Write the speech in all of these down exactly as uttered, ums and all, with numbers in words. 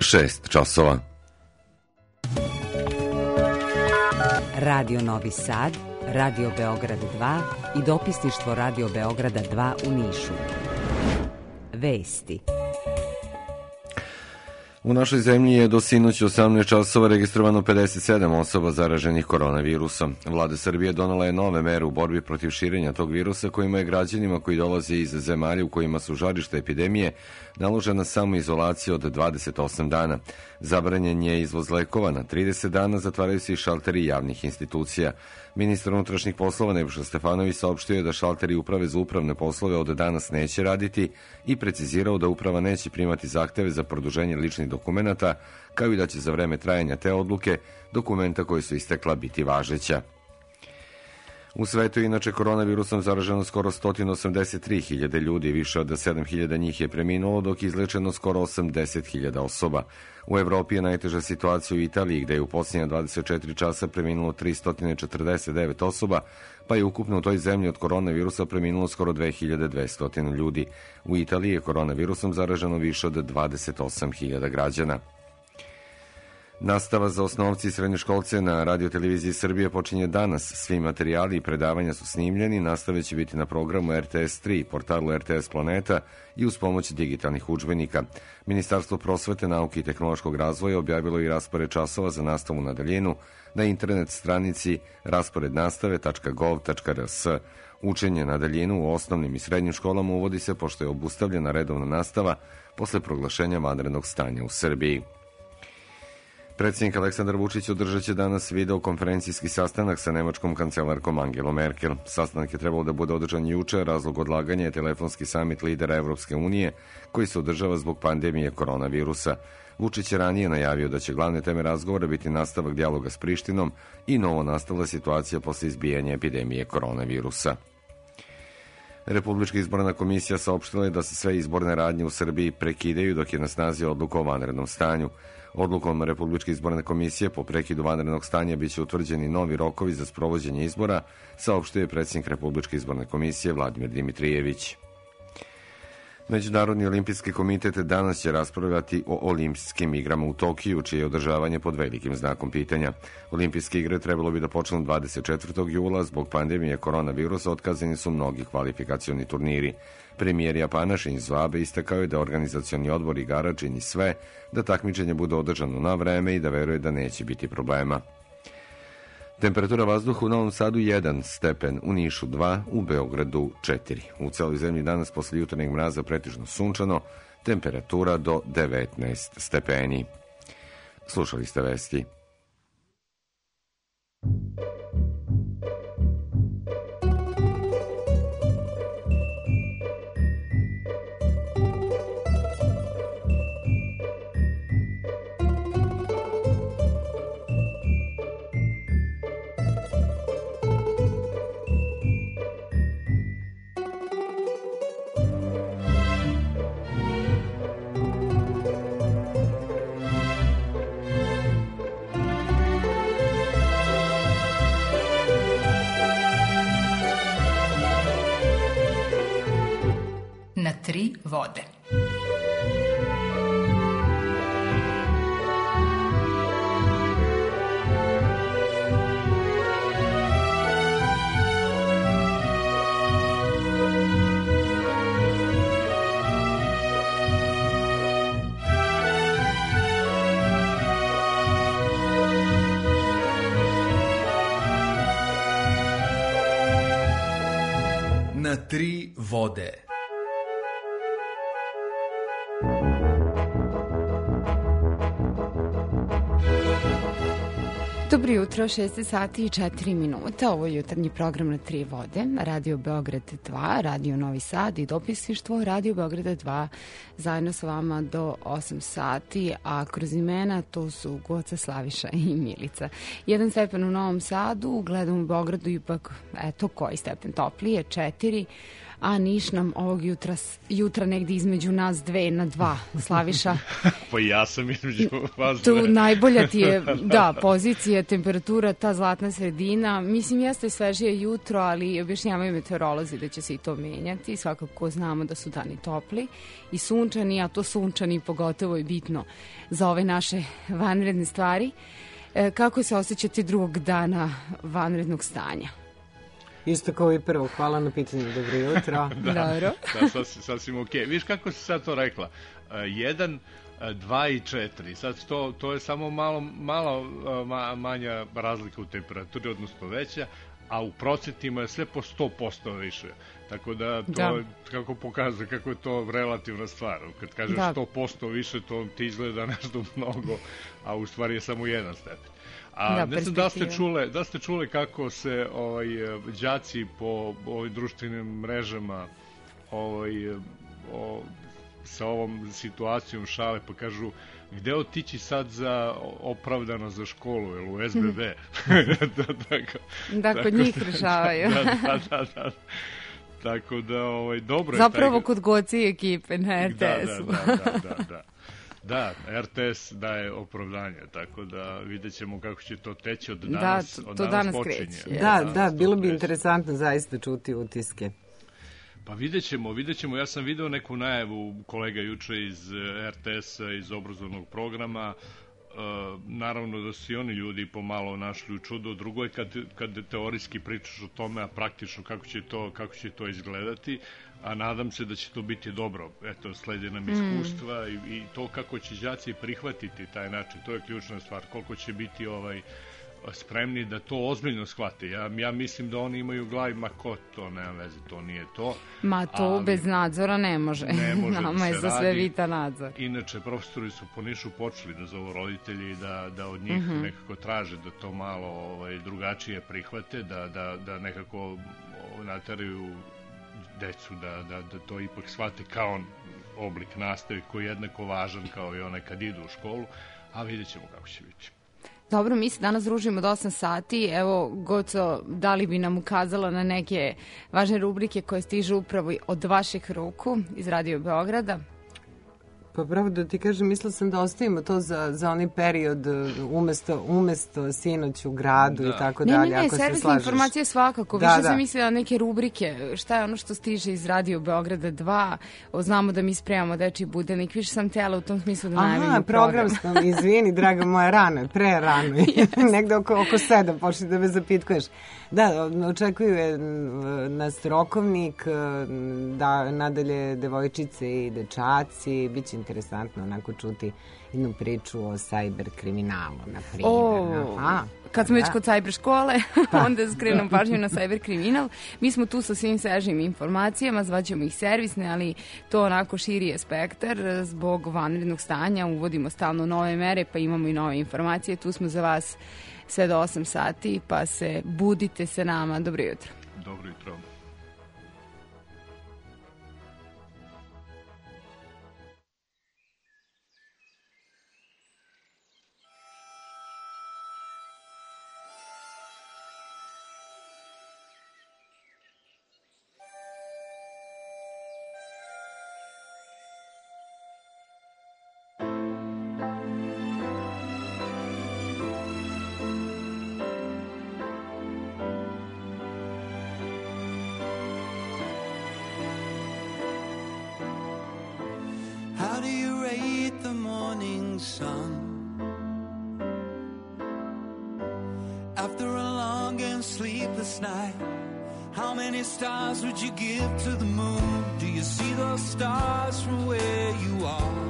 šest časova. Radio Novi Sad, Radio Beograd dva i dopisništvo Radio Beograda dva u Nišu. Vesti. U našoj zemlji je do sinoć osamnaest časova registrovano pedeset sedam osoba zaraženih koronavirusom. Vlada Srbije donela je nove mere u borbi protiv širenja tog virusa, kojima je građanima koji dolaze iz zemalja u kojima su žarište epidemije naložena samoizolacija od dvadeset osam dana. Zabranjen je izvoz lekova na trideset dana, zatvaraju se i šalteri javnih institucija. Ministar unutrašnjih poslova Nebojša Stefanović saopštio je da šalteri Uprave za upravne poslove od danas neće raditi i precizirao da Uprava neće primati zahteve za produženje ličnih dokumenata, kao i da će za vreme trajanja te odluke dokumenta koji su istekla biti važeća. U svetu je inače koronavirusom zaraženo skoro sto osamdeset tri hiljade ljudi, više od sedam hiljada njih je preminulo, dok je izlečeno skoro osamdeset hiljada osoba. U Evropi je najteža situacija u Italiji, gde je u posljednja dvadeset četiri časa preminulo tristo četrdeset devet osoba, pa je ukupno u toj zemlji od koronavirusa preminulo skoro dve hiljade dvesta ljudi. U Italiji je koronavirusom zaraženo više od dvadeset osam hiljada građana. Nastava za osnovci i srednjoškolce na Radio-televiziji Srbije počinje danas. Svi materijali i predavanja su snimljeni, nastave će biti na programu R T S tri, portalu R T S Planeta i uz pomoć digitalnih udžbenika. Ministarstvo prosvete, nauke i tehnološkog razvoja objavilo i raspored časova za nastavu na daljinu na internet stranici rasporednastave tačka gov tačka r s. Učenje na daljinu u osnovnim i srednjim školama uvodi se pošto je obustavljena redovna nastava posle proglašenja vanrednog stanja u Srbiji. Predsjednik Aleksandar Vučić održat će danas videokonferencijski sastanak sa nemačkom kancelarkom Angelom Merkel. Sastanak je trebalo da bude održan juče, razlog odlaganja je telefonski samit lidera Evropske unije koji se održava zbog pandemije koronavirusa. Vučić je ranije najavio da će glavne teme razgovora biti nastavak dijaloga s Prištinom i novo nastala situacija posle izbijanja epidemije koronavirusa. Republička izborna komisija saopštila je da se sve izborne radnje u Srbiji prekidaju dok je na snazi odluka o vanrednom stanju. Odlukom Republičke izborne komisije po prekidu vanrednog stanja biće utvrđeni novi rokovi za sprovođenje izbora, saopštio je predsjednik Republičke izborne komisije Vladimir Dimitrijević. Međunarodni olimpijski komitet danas će raspravljati o olimpijskim igrama u Tokiju, čije je održavanje pod velikim znakom pitanja. Olimpijske igre trebalo bi da počnu dvadeset četvrtog jula, zbog pandemije koronavirusa otkazani su mnogi kvalifikacioni turniri. Premijer Japana Shinzo Abe istakao je da organizacioni odbor igara čini sve da takmičenje bude održano na vreme i da veruje da neće biti problema. Temperatura vazduha u Novom Sadu jedan stepen, u Nišu dva, u Beogradu četiri. U celoj zemlji danas posle jutarnjeg mraza pretežno sunčano, temperatura do devetnaest stepeni. Slušali ste vesti. Na tri vode. Na tri vode. Dobro jutro, šest sati i četiri minuta. Ovo je jutarnji program Na tri vode, Radio Beograd dva, Radio Novi Sad i dopisništvo Radio Beograda dva zajedno sa vama do osam sati, a kroz imena to su Goca, Slaviša i Milica. Jedan stepen u Novom Sadu, gledam u Beogradu ipak, eto koji stepen toplije, četiri, a Niš nam ovog jutra, jutra negdje između nas dve na dva. Slaviša? Pa ja sam između vas tu dve. najbolja ti je, da, pozicija, temperatura, ta zlatna sredina. Mislim, jeste svežije jutro, ali objašnjavaju meteorolozi da će se i to menjati. Svakako znamo da su dani topli i sunčani, a to sunčani pogotovo je bitno za ove naše vanredne stvari. E, kako se osjećate drugog dana vanrednog stanja? Isto kao i prvo, hvala na pitanju, dobro jutro. da, Dobro. da, sasvim, sasvim ok. Viš kako si sad to rekla? Uh, jedan, uh, dva i četiri. Sad to, to je samo malo, malo uh, ma, manja razlika u temperaturi, odnosno veća, a u procentima je sve po sto posto više. Tako da to da. kako pokazuje kako je to relativna stvar. Kad kažeš da. sto posto više, to ti izgleda nešto mnogo, a u stvari je samo jedan stepen. A da, ne znam da ste čule, da ste čule kako se ovaj đaci po ovim društvenim mrežama ovaj o, sa ovom situacijom šale, pa kažu gde otići sad za opravdano za školu, jel u S B B? da, tako, da, kod tako, njih rešavaju. da, da, da, da. Tako da, ovaj, dobro je. Zapravo taj... kod goci ekipe na R T S-u. Da, da, da, da, da. Da, R T S daje opravdanje, tako da vidjet ćemo kako će to teći od danas, da, to, od to danas, danas počinje. kreće. Da, da, da, bilo bi interesantno zaista čuti utiske. Pa vidjet ćemo, vidjet ćemo. Ja sam video neku najavu kolega juče iz R T S-a, iz obrazovnog programa. Uh, naravno da su i oni ljudi pomalo našli u čudo. Drugo je kad, kad teorijski pričaš o tome, a praktično kako će to, kako će to izgledati, a nadam se da će to biti dobro. Eto, slede nam iskustva mm. i, i to kako će đaci prihvatiti taj način, to je ključna stvar. Koliko će biti ovaj spremni da to ozbiljno shvate. Ja, ja mislim da oni imaju u glavi, ma ko to, nema veze, to nije to. Ma to ali, bez nadzora ne može. Ne može Nama je za sve vita nadzor. Inače, profesori su po Nišu počeli da zovu roditelji da, da od njih mm-hmm. nekako traže da to malo ovaj, drugačije prihvate, da, da, da nekako nateraju decu da, da, da to ipak shvate kao oblik nastave koji je jednako važan kao i onaj kad idu u školu, a vidjet ćemo kako će biti. Dobro, mi se danas družimo od osam sati. Evo, Goco, da li bi nam ukazala na neke važne rubrike koje stižu upravo od vaših ruku iz Radio Beograda? Pa pravo da ti kažem, mislila sam da ostavimo to za, za onaj period umesto, umesto sinoć u gradu da. i tako ne, dalje. Ne, ne, ne, servisne informacije svakako. Da, Više da. sam mislila neke rubrike. Šta je ono što stiže iz Radio Beograda dva? O, znamo da mi spremamo dečiji budelnik. Više sam tela u tom smislu da najavim program. Aha, program sam, izvini, draga moja, rano, pre rano. Yes. Negde oko, oko sedam počne da me zapitkuješ. Da, očekuju je nas rokovnik, da nadalje devojčice i dečaci, bit će interesantno onako čuti jednu priču o cyber kriminalu, na primjer. O, Aha, kad smo da. već kod cyber škole, pa. onda skrenom pažnju na cyber kriminal. Mi smo tu sa svim svežim informacijama, zvaćemo ih servisne, ali to onako širi je spektar. Zbog vanrednog stanja uvodimo stalno nove mere, pa imamo i nove informacije. Tu smo za vas sve do osam sati, pa se budite sa nama. Dobro jutro. Dobro jutro. Stars would you give to the moon? Do you see those stars from where you are?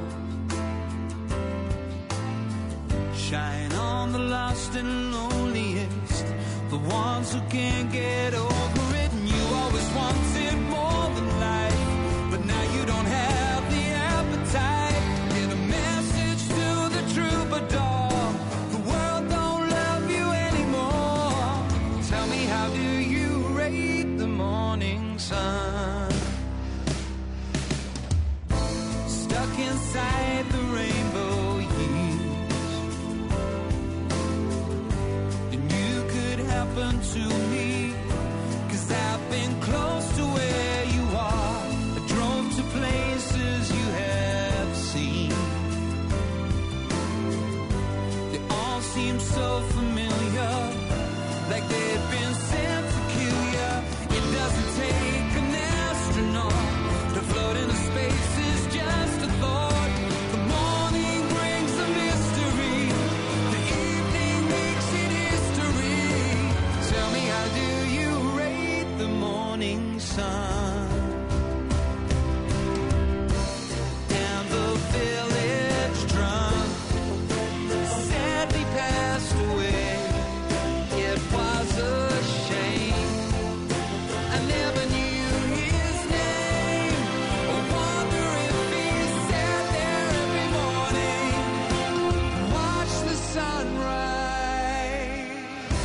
Shine on the lost and loneliest, the ones who can't get over it. And you always wanted more than life, but now you don't have the appetite. Get a message to the troubadour. The world don't love you anymore. Tell me, how do you rate the morning sun? Stuck inside the rainbow years, and you could happen to me, 'cause I've been close to where you are. seem so familiar, like they'd been sent to kill you. It doesn't take an astronaut to float into space, is just a thought. The morning brings a mystery, the evening makes it history. Tell me, how do you rate the morning sun? And the village drunk sadly passed away. It was a shame, I never knew his name. I wonder if he sat there every morning, watch the sunrise.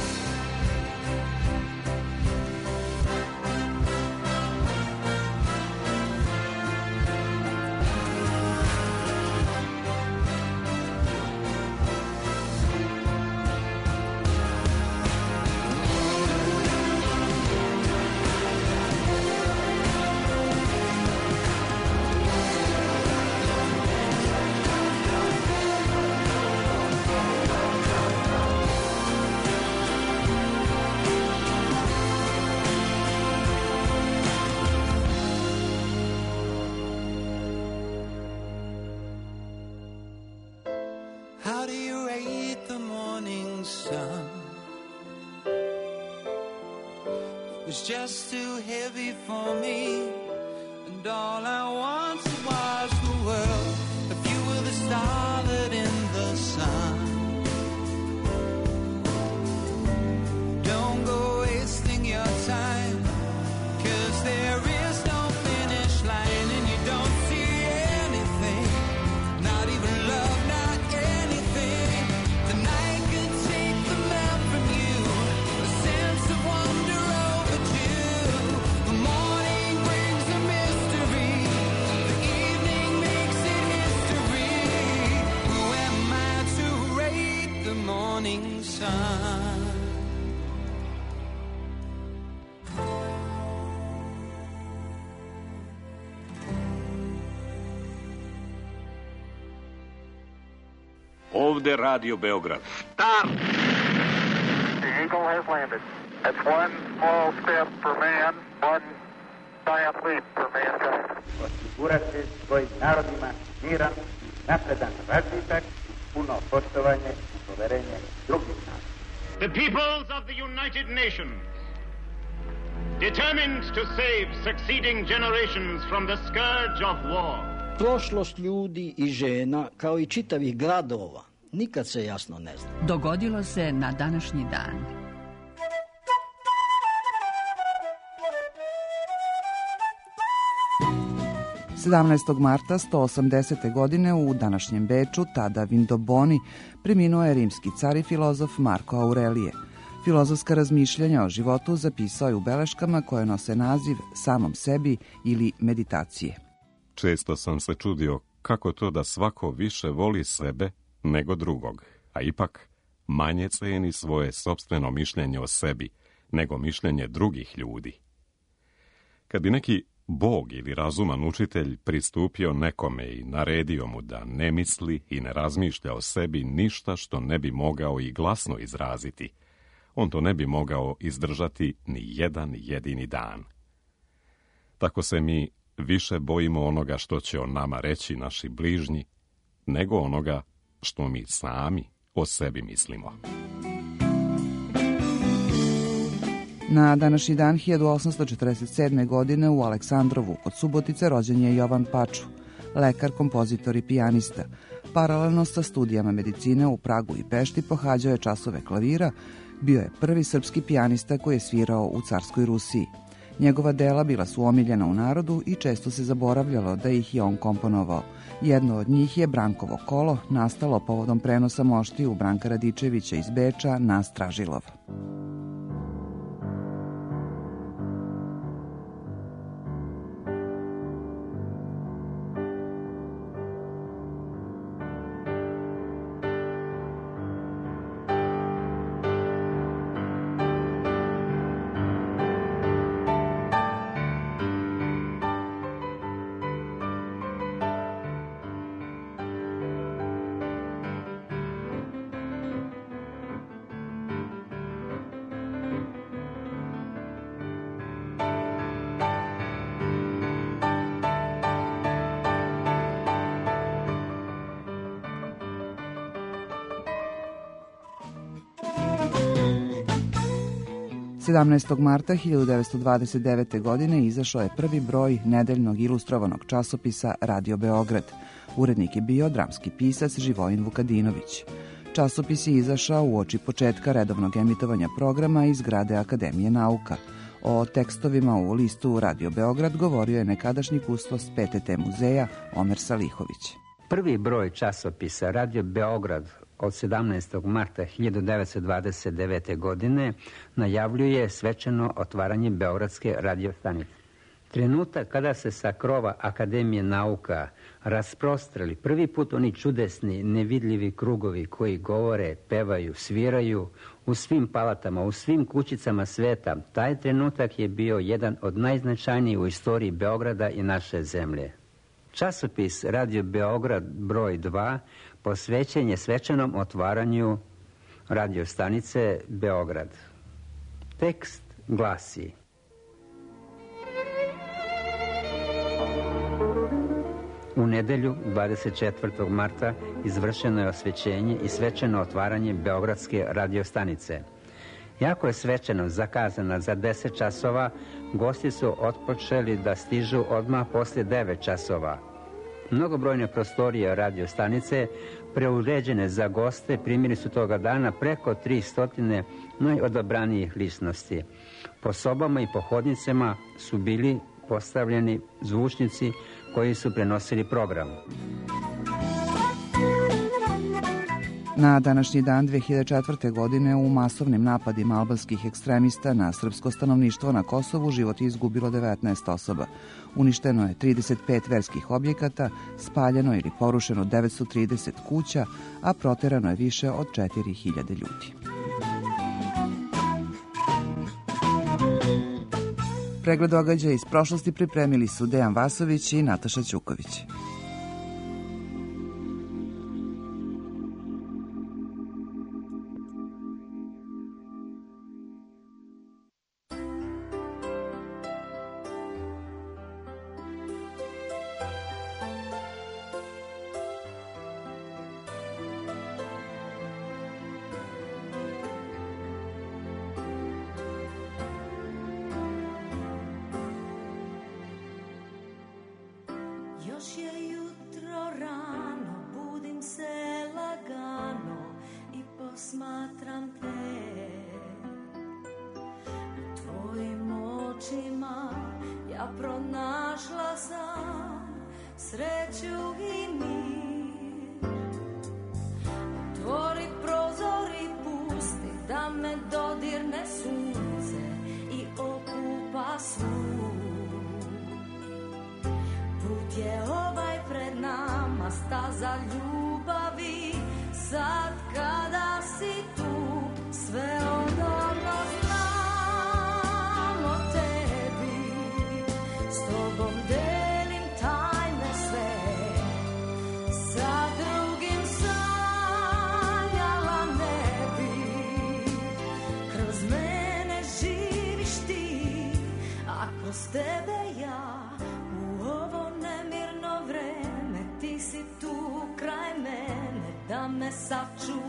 How do you rate the morning sun? It was just too heavy for me, and all I wanted was the world. If you were the starlet in the sun, don't go wasting your time, 'cause there is no finish line, and you don't see anything, not even love, not anything. The night could take the map from you, a sense of wonder overdue. The morning brings a mystery, the evening makes it history. Who am I to rate the morning sun? Ovde Radio Beograd. Stop! The Eagle has landed. That's one small step for man, one giant leap for mankind. Osigurati svojim narodima miran, napredan razvitak, puno poštovanje i poverenje drugih naroda. The peoples of the United Nations, determined to save succeeding generations from the scourge of war. Prošlost ljudi i žena, kao i čitavih gradova, nikad se jasno ne zna. Dogodilo se na današnji dan. sedamnaestog marta sto osamdesete. godine u današnjem Beču, tada Vindoboni, preminuo je rimski car i filozof Marko Aurelije. Filozofska razmišljanja o životu zapisao je u beleškama koje nose naziv Samom sebi ili Meditacije. Često sam se čudio kako to da svako više voli sebe nego drugog, a ipak manje ceni svoje sopstveno mišljenje o sebi nego mišljenje drugih ljudi. Kad bi neki Bog ili razuman učitelj pristupio nekome i naredio mu da ne misli i ne razmišlja o sebi ništa što ne bi mogao i glasno izraziti, on to ne bi mogao izdržati ni jedan jedini dan. Tako se mi više bojimo onoga što će o nama reći naši bližnji, nego onoga što mi sami o sebi mislimo. Na današnji dan hiljadu osamsto četrdeset sedme. godine u Aleksandrovu kod Subotice rođen je Jovan Paču, lekar, kompozitor i pijanista. Paralelno sa studijama medicine u Pragu i Pešti pohađao je časove klavira, bio je prvi srpski pijanista koji je svirao u carskoj Rusiji. Njegova dela bila su omiljena u narodu i često se zaboravljalo da ih je on komponovao. Jedno od njih je Brankovo kolo, nastalo povodom prenosa moštiju Branka Radičevića iz Beča na Stražilov. sedamnaestog marta hiljadu devetsto dvadeset devete. godine izašao je prvi broj nedeljnog ilustrovanog časopisa Radio Beograd. Urednik je bio dramski pisac Živojin Vukadinović. Časopis je izašao uoči početka redovnog emitovanja programa iz zgrade Akademije nauka. O tekstovima u listu Radio Beograd govorio je nekadašnji kustos P T T muzeja Omer Salihović. Prvi broj časopisa Radio Beograd od sedamnaestog marta hiljadu devetsto dvadeset devete. godine najavljuje svečano otvaranje Beogradske radiostanice. Trenutak kada se sa krova Akademije nauka rasprostrali prvi put oni čudesni, nevidljivi krugovi koji govore, pevaju, sviraju u svim palatama, u svim kućicama sveta, taj trenutak je bio jedan od najznačajnijih u istoriji Beograda i naše zemlje. Časopis Radio Beograd broj dva posvećen je svečanom otvaranju radiostanice Beograd. Tekst glasi: U nedelju, dvadeset četvrtog marta, izvršeno je osvećenje i svečano otvaranje Beogradske radiostanice. Jako je svečano zakazana za deset časova, gosti su otpočeli da stižu odmah posle devet časova. Mnogobrojne prostorije radiostanice, preuređene za goste, primili su toga dana preko tristo najodabranijih ličnosti. Po sobama i po hodnicama su bili postavljeni zvučnici koji su prenosili program. Na današnji dan dve hiljade četvrte. godine u masovnim napadima albanskih ekstremista na srpsko stanovništvo na Kosovu život je izgubilo devetnaest osoba. Uništeno je trideset pet verskih objekata, spaljeno ili porušeno devetsto trideset kuća, a proterano je više od četiri hiljade ljudi. Pregled događaja iz prošlosti pripremili su Dejan Vasović i Nataša Ćuković. Još je jutro rano, budim se lagano i posmatram te. U tvojim očima ja pronašla sam sreću i mir. Otvori prozor i pusti da me dodirne sunce i okupa svu. Put je ovaj pred nama, staza ljubavi, sad kada si tu, sve odavno znam o tebi, s tobom delim tajne sve, sa drugim sanjala ne bi, kroz mene živiš ti, a kroz tebe ja. Da me sačuvaš,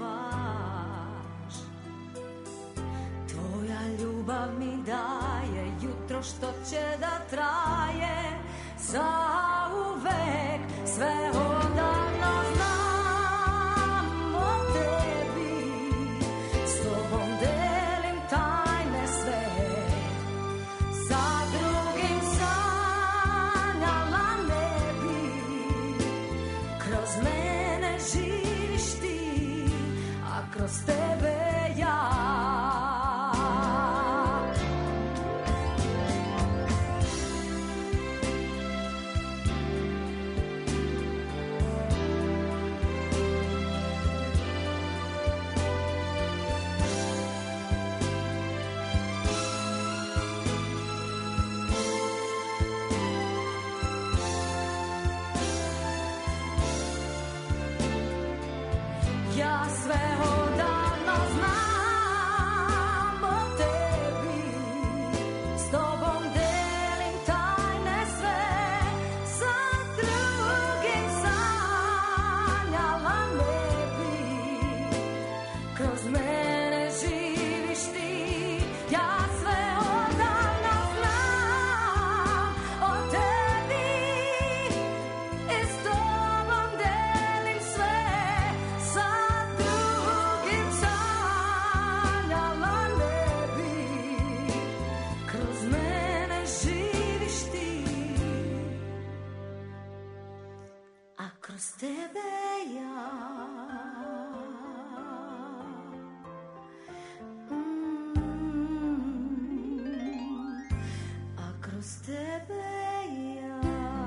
tvoja ljubav mi daje jutro što će da traje zauvek, sve odavno znam o tebi, s tobom delim tajne sve, sa drugim sanjala ne bi, kroz mene živiš ti, a kroz tebe ja. Ja sve odavno znam o tebi, s tobom delim tajne sve, sa drugim sanjala ne bi, kroz mene živiš ti, ja ja. Mm, a kroz tebe ja.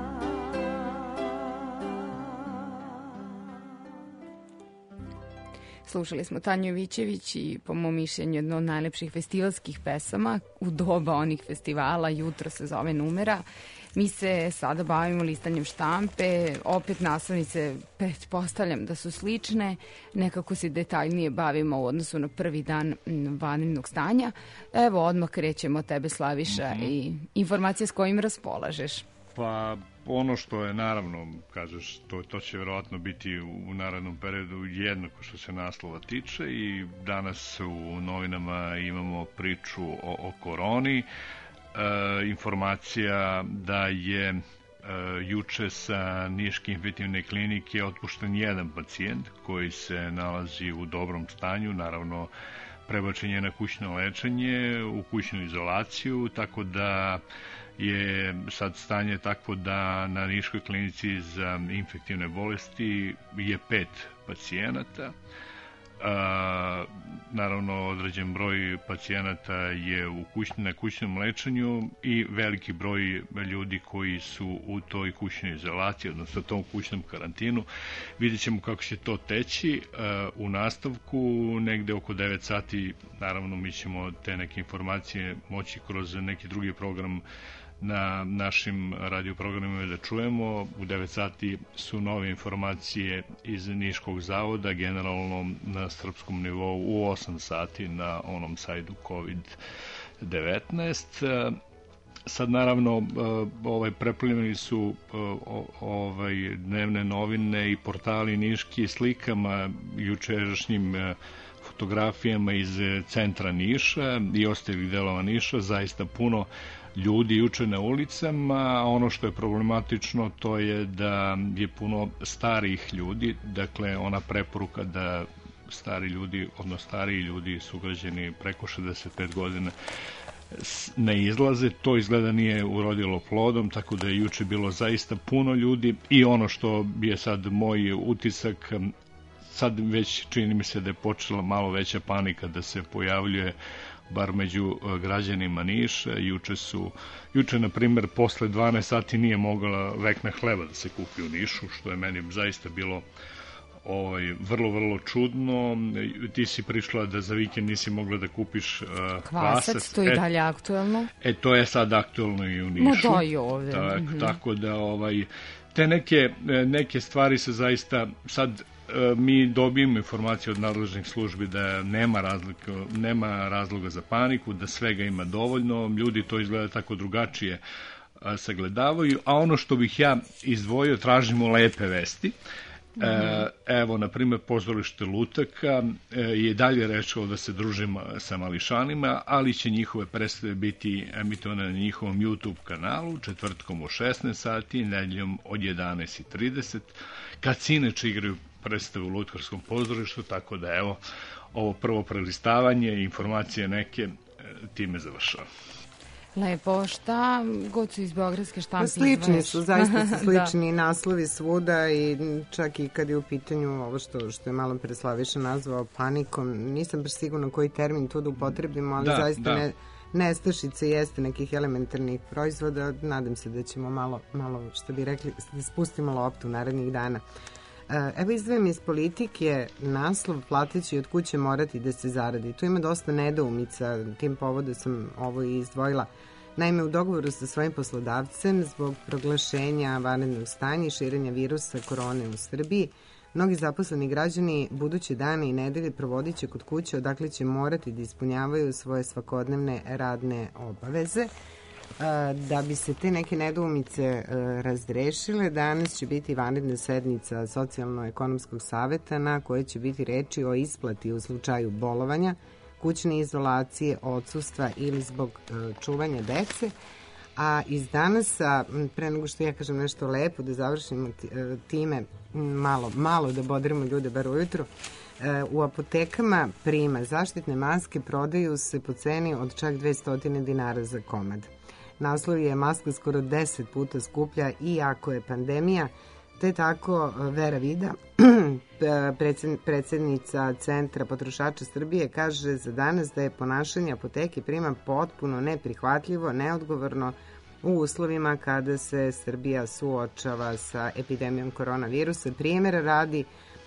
Slušali smo Tanju Jovićević i po mom mišljenju jedno od najlepših festivalskih pesama u doba onih festivala, jutro se zove Numera. Mi se sada bavimo listanjem štampe, opet naslovnice pretpostavljam da su slične, nekako se detaljnije bavimo u odnosu na prvi dan vanrednog stanja. Evo, odmah krećemo od tebe, Slaviša, mm-hmm. i informacije s kojim raspolažeš. Pa ono što je, naravno, kažeš, to, to će verovatno biti u, u narednom periodu jednako što se naslova tiče i danas u novinama imamo priču o, o koroni. E, informacija da je e, juče sa Niške infektivne klinike otpušten jedan pacijent koji se nalazi u dobrom stanju, naravno prebačen je na kućno lečenje, u kućnu izolaciju, tako da je sad stanje takvo da na Niškoj klinici za infektivne bolesti je pet pacijenata. A, naravno, određen broj pacijenata je u kućn, na kućnom lečenju i veliki broj ljudi koji su u toj kućnoj izolaciji, odnosno tom kućnom karantinu. Vidjet ćemo kako će to teći. A, u nastavku, negde oko devet sati, naravno mi ćemo te neke informacije moći kroz neki drugi program na našim radioprogramima da čujemo. U devet sati su nove informacije iz Niškog zavoda, generalno na srpskom nivou u osam sati na onom sajtu kovid devetnaest. Sad naravno ovaj preplavljeni su ovaj dnevne novine i portali niški slikama, jučerašnjim fotografijama iz centra Niša i ostalih delova Niša, zaista puno ljudi juče na ulicama. Ono što je problematično to je da je puno starih ljudi, dakle ona preporuka da stari ljudi, odnosno stariji ljudi, sugrađeni preko šezdeset pet godina ne izlaze, to izgleda nije urodilo plodom, tako da je juče bilo zaista puno ljudi i ono što je sad moj utisak, sad već čini mi se da je počela malo veća panika da se pojavljuje bar među građanima Niša. Juče su, juče na primjer posle dvanaest sati nije mogla vekna hleba da se kupi u Nišu, što je meni zaista bilo ovaj, vrlo, vrlo čudno. Ti si prišla da za vikend nisi mogla da kupiš uh, kvasac. Kvasac, to je i dalje e, aktuelno. E, to je sad aktuelno i u Nišu. No da i ovde. Tak, mm-hmm. Tako da ovaj, te neke, neke stvari se zaista sad mi dobijemo informaciju od nadležnih službi da nema razloga, nema razloga za paniku, da svega ima dovoljno, ljudi to izgleda tako drugačije sagledavaju, a ono što bih ja izdvojio, tražimo lepe vesti. Mm-hmm. Evo, na primjer, pozorište Lutaka je dalje rečalo da se družimo sa mališanima, ali će njihove predstave biti emitovane na njihovom YouTube kanalu četvrtkom u šesnaest sati, nedeljom od jedanaest i trideset, kad se inače igraju predstave u Lutkarskom pozorištu, tako da evo, ovo prvo prelistavanje, informacije neke, time završava. Lepo, šta god su iz beogradske štampe? Slični su, zaista su slični da. Naslovi svuda i čak i kad je u pitanju ovo što, što je malo pre Slaviša nazvao panikom, nisam baš sigurno koji termin tu da upotrebimo, ali da, zaista da. ne, nestašice jeste nekih elementarnih proizvoda. Nadam se da ćemo malo, malo što bi rekli, da spustimo loptu narednih dana. Evo izdvojim iz politike naslov plateći od kuće morati da se zaradi. Tu ima dosta nedoumica, tim povodu sam ovo izdvojila. Naime, u dogovoru sa svojim poslodavcem zbog proglašenja vanrednog stanja i širenja virusa korone u Srbiji, mnogi zaposleni građani buduće dane i nedelje provodit će kod kuće odakle će morati da ispunjavaju svoje svakodnevne radne obaveze. Da bi se te neke nedoumice razrešile, danas će biti vanredna sednica Socijalno-ekonomskog saveta na kojoj će biti reči o isplati u slučaju bolovanja, kućne izolacije, odsustva ili zbog čuvanja dece. A iz danasa, pre nego što ja kažem nešto lepo, da završimo time, malo, malo da bodrimo ljude bar ujutro, u apotekama Prima zaštitne maske prodaju se po ceni od čak dvesta dinara za komad. Naslov je maska skoro deset puta skuplja i ako je pandemija, Te tako Vera Vida, predsjednica Centra potrošača Srbije, kaže za danas da je ponašanje apoteke Prima potpuno neprihvatljivo, neodgovorno u uslovima kada se Srbija suočava sa epidemijom koronavirusa. Primjera radi,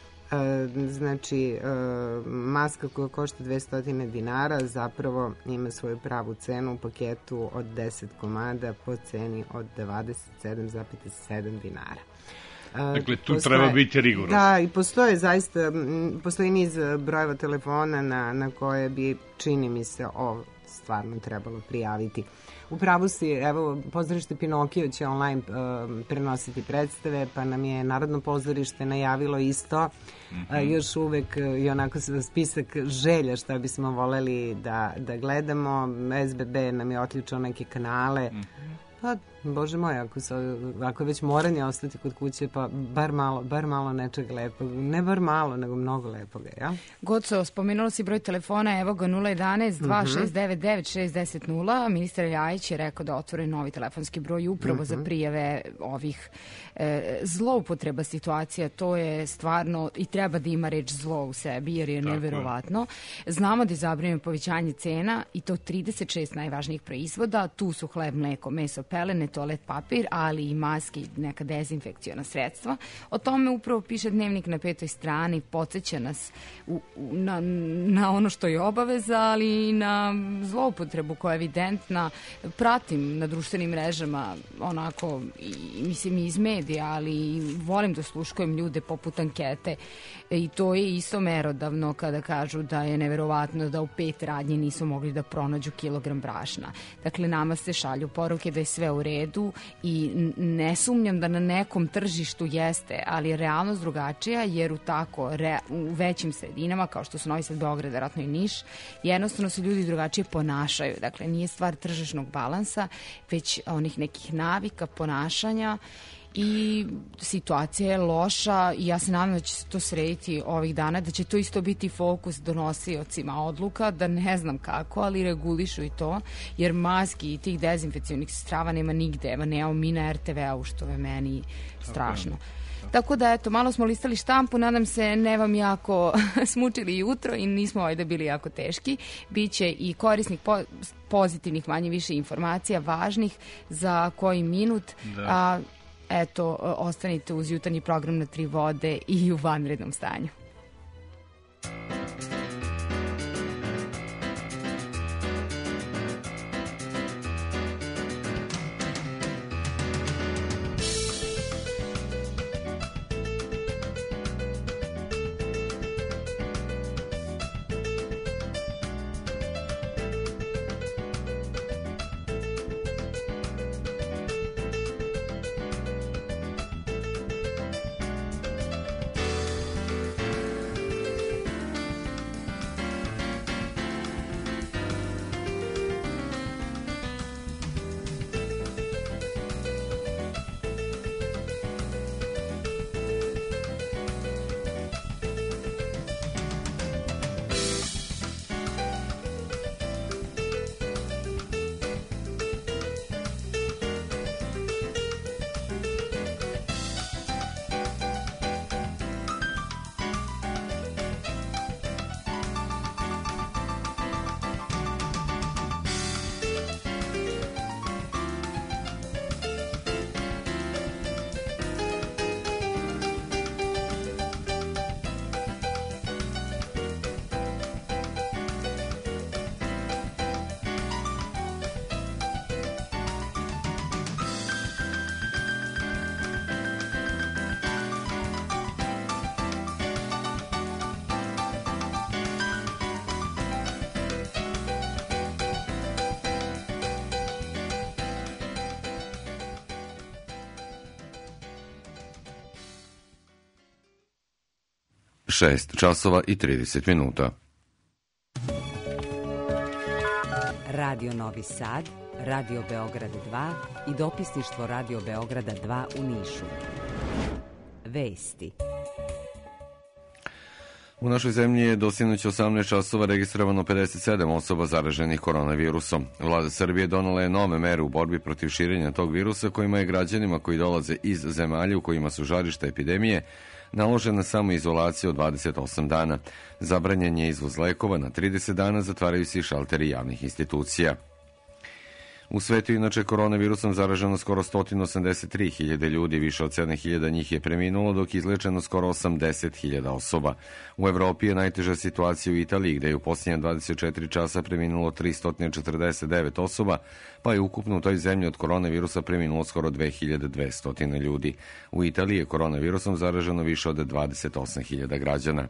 znači maska koja košta dvesta dinara zapravo ima svoju pravu cenu u paketu od deset komada po ceni od dvadeset sedam zarez sedam dinara. Dakle, tu postoje, treba biti rigorozno. Da, i postoje zaista, postoji niz brojeva telefona na, na koje bi, čini mi se, ovo stvarno trebalo prijaviti. U pravu si, evo, pozorište Pinokio će online uh, prenositi predstave, pa nam je Narodno pozorište najavilo isto, mm-hmm. uh, još uvek uh, i onako spisak želja šta bismo voleli da, da gledamo. S B B nam je otključao neke kanale, mm-hmm. pa Bože moj, ako, so, ako je već moranje ostati kod kuće, pa bar malo, bar malo nečeg lepog. Ne bar malo, nego mnogo lepoga, ja? Goco, spomenula si broj telefona, evo ga nula jedanaest dva šest devet devet šest deset nula. Ministar Ljajić je rekao da otvore novi telefonski broj upravo uh-huh. za prijave ovih e, zloupotreba situacija. To je stvarno, i treba da ima reč zlo u sebi, jer je tako neverovatno. Je. Znamo da je zabranjeno povećanje cena i to trideset šest najvažnijih proizvoda. Tu su hleb, mleko, meso, pelene, toalet papir, ali i maske i neka dezinfekciona sredstva. O tome upravo piše Dnevnik na petoj strani, podsjeća nas u, u, na, na ono što je obaveza, ali i na zloupotrebu koja je evidentna. Pratim na društvenim mrežama onako, i, mislim iz medija, ali volim da sluškujem ljude poput ankete i to je isto merodavno kada kažu da je neverovatno da u pet radnji nisu mogli da pronađu kilogram brašna. Dakle, nama se šalju poruke da je sve u redu i ne sumnjam da na nekom tržištu jeste, ali je realnost drugačija, jer u tako re, u većim sredinama, kao što su Novi Sad, Beograd, vjerojatno i Niš, jednostavno se ljudi drugačije ponašaju. Dakle, nije stvar tržišnog balansa, već onih nekih navika, ponašanja, i situacija je loša i ja se nadam da će se to srediti ovih dana, da će to isto biti fokus donosiocima odluka, da ne znam kako, ali regulišu i to, jer maski i tih dezinfekcionih strava nema nigde, evo nemamo mi na R T V-u, što je meni strašno. Okay. Tako da, eto, malo smo listali štampu, nadam se ne vam jako smučili jutro i nismo ovdje bili jako teški. Biće i korisnih po pozitivnih manje više informacija, važnih za koji minut, da. A eto, ostanite uz jutarnji program na Tri vode i u vanrednom stanju. šest časova i trideset minuta. Radio Novi Sad, Radio Beograd dva i dopisništvo Radio Beograda dva u Nišu. Vesti. U našoj zemlji je do sinoć osamnaest časova registrovano pedeset sedam osoba zaraženih koronavirusom. Vlada Srbije donela je nove mere u borbi protiv širenja tog virusa kojima je građanima koji dolaze iz zemalja u kojima su žarišta epidemije naložena samoizolacija od dvadeset osam dana. Zabranjen je izvoz lekova na trideset dana, zatvaraju se i šalteri javnih institucija. U svetu inače koronavirusom zaraženo skoro sto osamdeset tri hiljade ljudi, više od sedam hiljada njih je preminulo, dok je izlečeno skoro osamdeset hiljada osoba. U Evropi je najteža situacija u Italiji, gde je u posljednja dvadeset četiri časa preminulo tristo četrdeset devet osoba, pa je ukupno u toj zemlji od koronavirusa preminulo skoro dve hiljade dvesta ljudi. U Italiji je koronavirusom zaraženo više od dvadeset osam hiljada građana.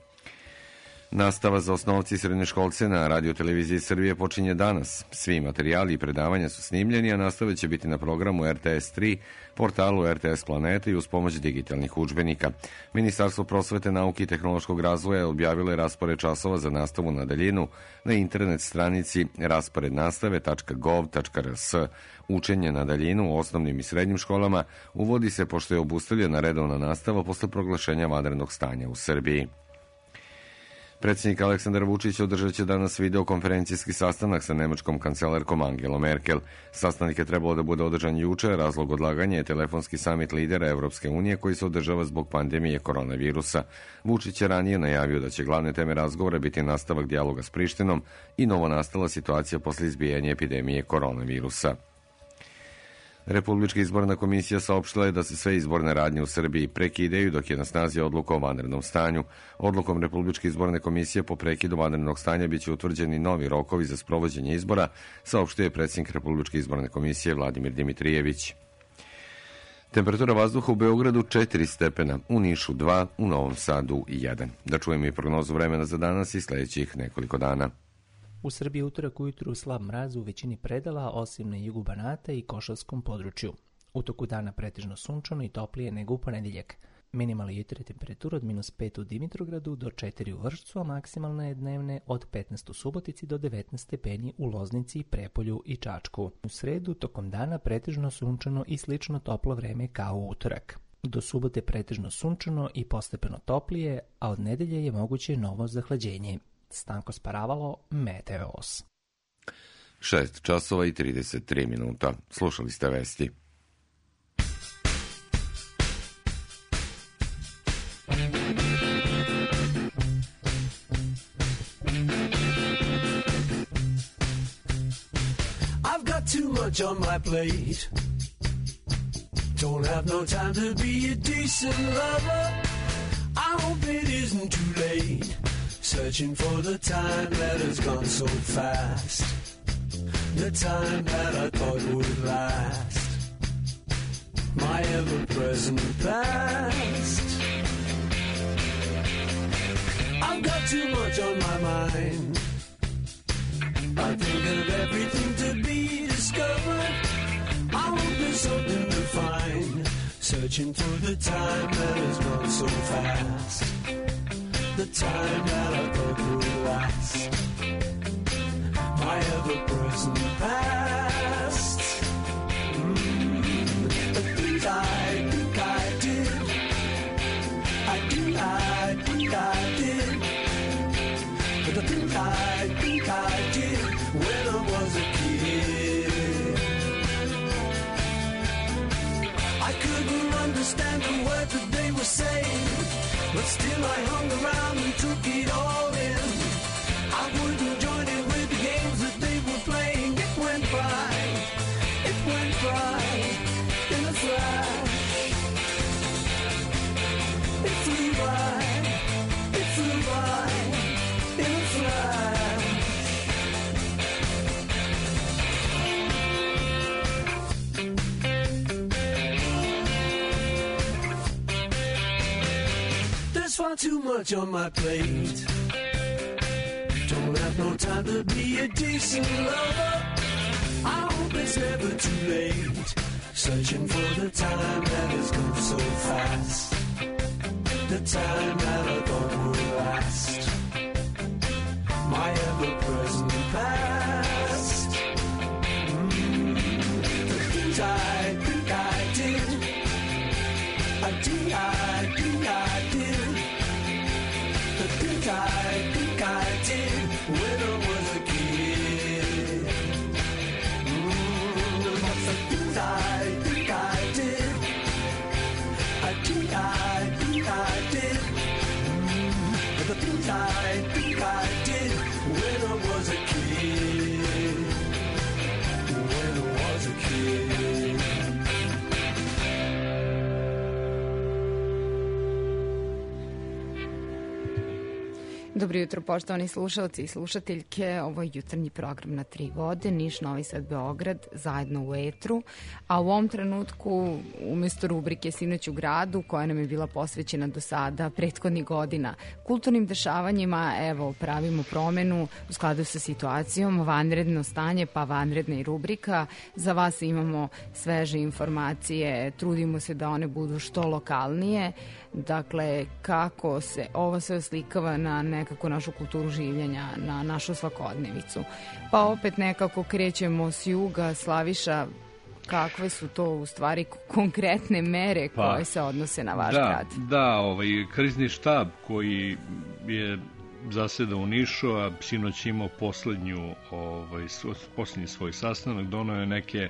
Nastava za osnovci i srednjoškolce na Radio-televiziji Srbije počinje danas. Svi materijali i predavanja su snimljeni, a nastave će biti na programu R T S tri, portalu R T S Planeta i uz pomoć digitalnih udžbenika. Ministarstvo prosvete, nauke i tehnološkog razvoja je objavilo raspored časova za nastavu na daljinu na internet stranici rasporednastave tačka gov tačka r s. Učenje na daljinu u osnovnim i srednjim školama uvodi se pošto je obustavljena redovna nastava posle proglašenja vanrednog stanja u Srbiji. Predsjednik Aleksandar Vučić održat će danas videokonferencijski sastanak sa nemačkom kancelarkom Angelom Merkel. Sastanak je trebalo da bude održan juče, razlog odlaganja je telefonski samit lidera Evropske unije koji se održava zbog pandemije koronavirusa. Vučić je ranije najavio da će glavne teme razgovora biti nastavak dijaloga s Prištinom i novonastala situacija posle izbijanja epidemije koronavirusa. Republička izborna komisija saopštila je da se sve izborne radnje u Srbiji prekidaju dok je na snazi odluka o vanrednom stanju. Odlukom Republičke izborne komisije po prekidu vanrednog stanja biće utvrđeni novi rokovi za sprovođenje izbora, saopštio je predsjednik Republičke izborne komisije Vladimir Dimitrijević. Temperatura vazduha u Beogradu četiri stepena, u Nišu dva, u Novom Sadu jedan. Da čujemo i prognozu vremena za danas i sledećih nekoliko dana. U Srbiji utorak ujutru slab mraz u većini predela, osim na jugu Banata i Košavskom području. U toku dana pretežno sunčano i toplije nego u ponedeljak. Minimalna jutarnja temperatura od minus pet u Dimitrovgradu do četiri u Vršcu, a maksimalna je dnevne od petnaest u Subotici do devetnaest stepeni u Loznici, Prepolju i Čačku. U sredu tokom dana pretežno sunčano i slično toplo vreme kao u utorak. Do subote pretežno sunčano i postepeno toplije, a od nedelje je moguće novo zahlađenje. Stanko Sparavalo, Meteos. šest časova i trideset tri minuta. Slušali ste vesti. I've got too much on my plate. Don't have no time to be a decent lover. I hope it isn't too late. Searching for the time that has gone so fast. The time that I thought would last. My ever-present past. I've got too much on my mind. I think of everything to be discovered. I hope there's something to find. Searching for the time that has gone so fast. The time that I thought would last. My ever-present past. Mm. The things I think I did. I think I think I did. But the things I think I did when I was a kid. I couldn't understand the words that they were saying, but still I hung around and took it all in. I wouldn't join in with the games that they were playing. It went by, it went by, in a flash. It flew by, it flew by, in a flash. There's far too much on my plate. Don't have no time to be a decent lover. I hope it's never too late. Searching for the time that has gone so fast. The time that I thought would last. My ever-present past. Mm. The things I think I did. I think I think I did. The things think I, think I did when I was a kid. Mm, but the things I think I did, I think I, think I did. Mm, but the things I think I did when I was a kid, when I was a kid. Dobro jutro, poštovani slušalci i slušateljke. Ovo je jutarnji program na tri vode, Niš, Novi Sad, Beograd, zajedno u etru. A u ovom trenutku, umjesto rubrike Sinoć u gradu, koja nam je bila posvećena do sada prethodnih godina kulturnim dešavanjima, evo, pravimo promenu u skladu sa situacijom, vanredno stanje, pa vanredna i rubrika. Za vas imamo sveže informacije, trudimo se da one budu što lokalnije. Dakle, kako se ovo sve oslikava na nekako našu kulturu življenja, na našu svakodnevicu. Pa opet nekako krećemo s juga. Slaviša, kakve su to u stvari konkretne mere pa, koje se odnose na vaš da, grad? Da, ovaj, krizni štab koji je zaseda u Nišu, a sinoć imao poslednju, ovaj, poslednji svoj sastanak, donao je neke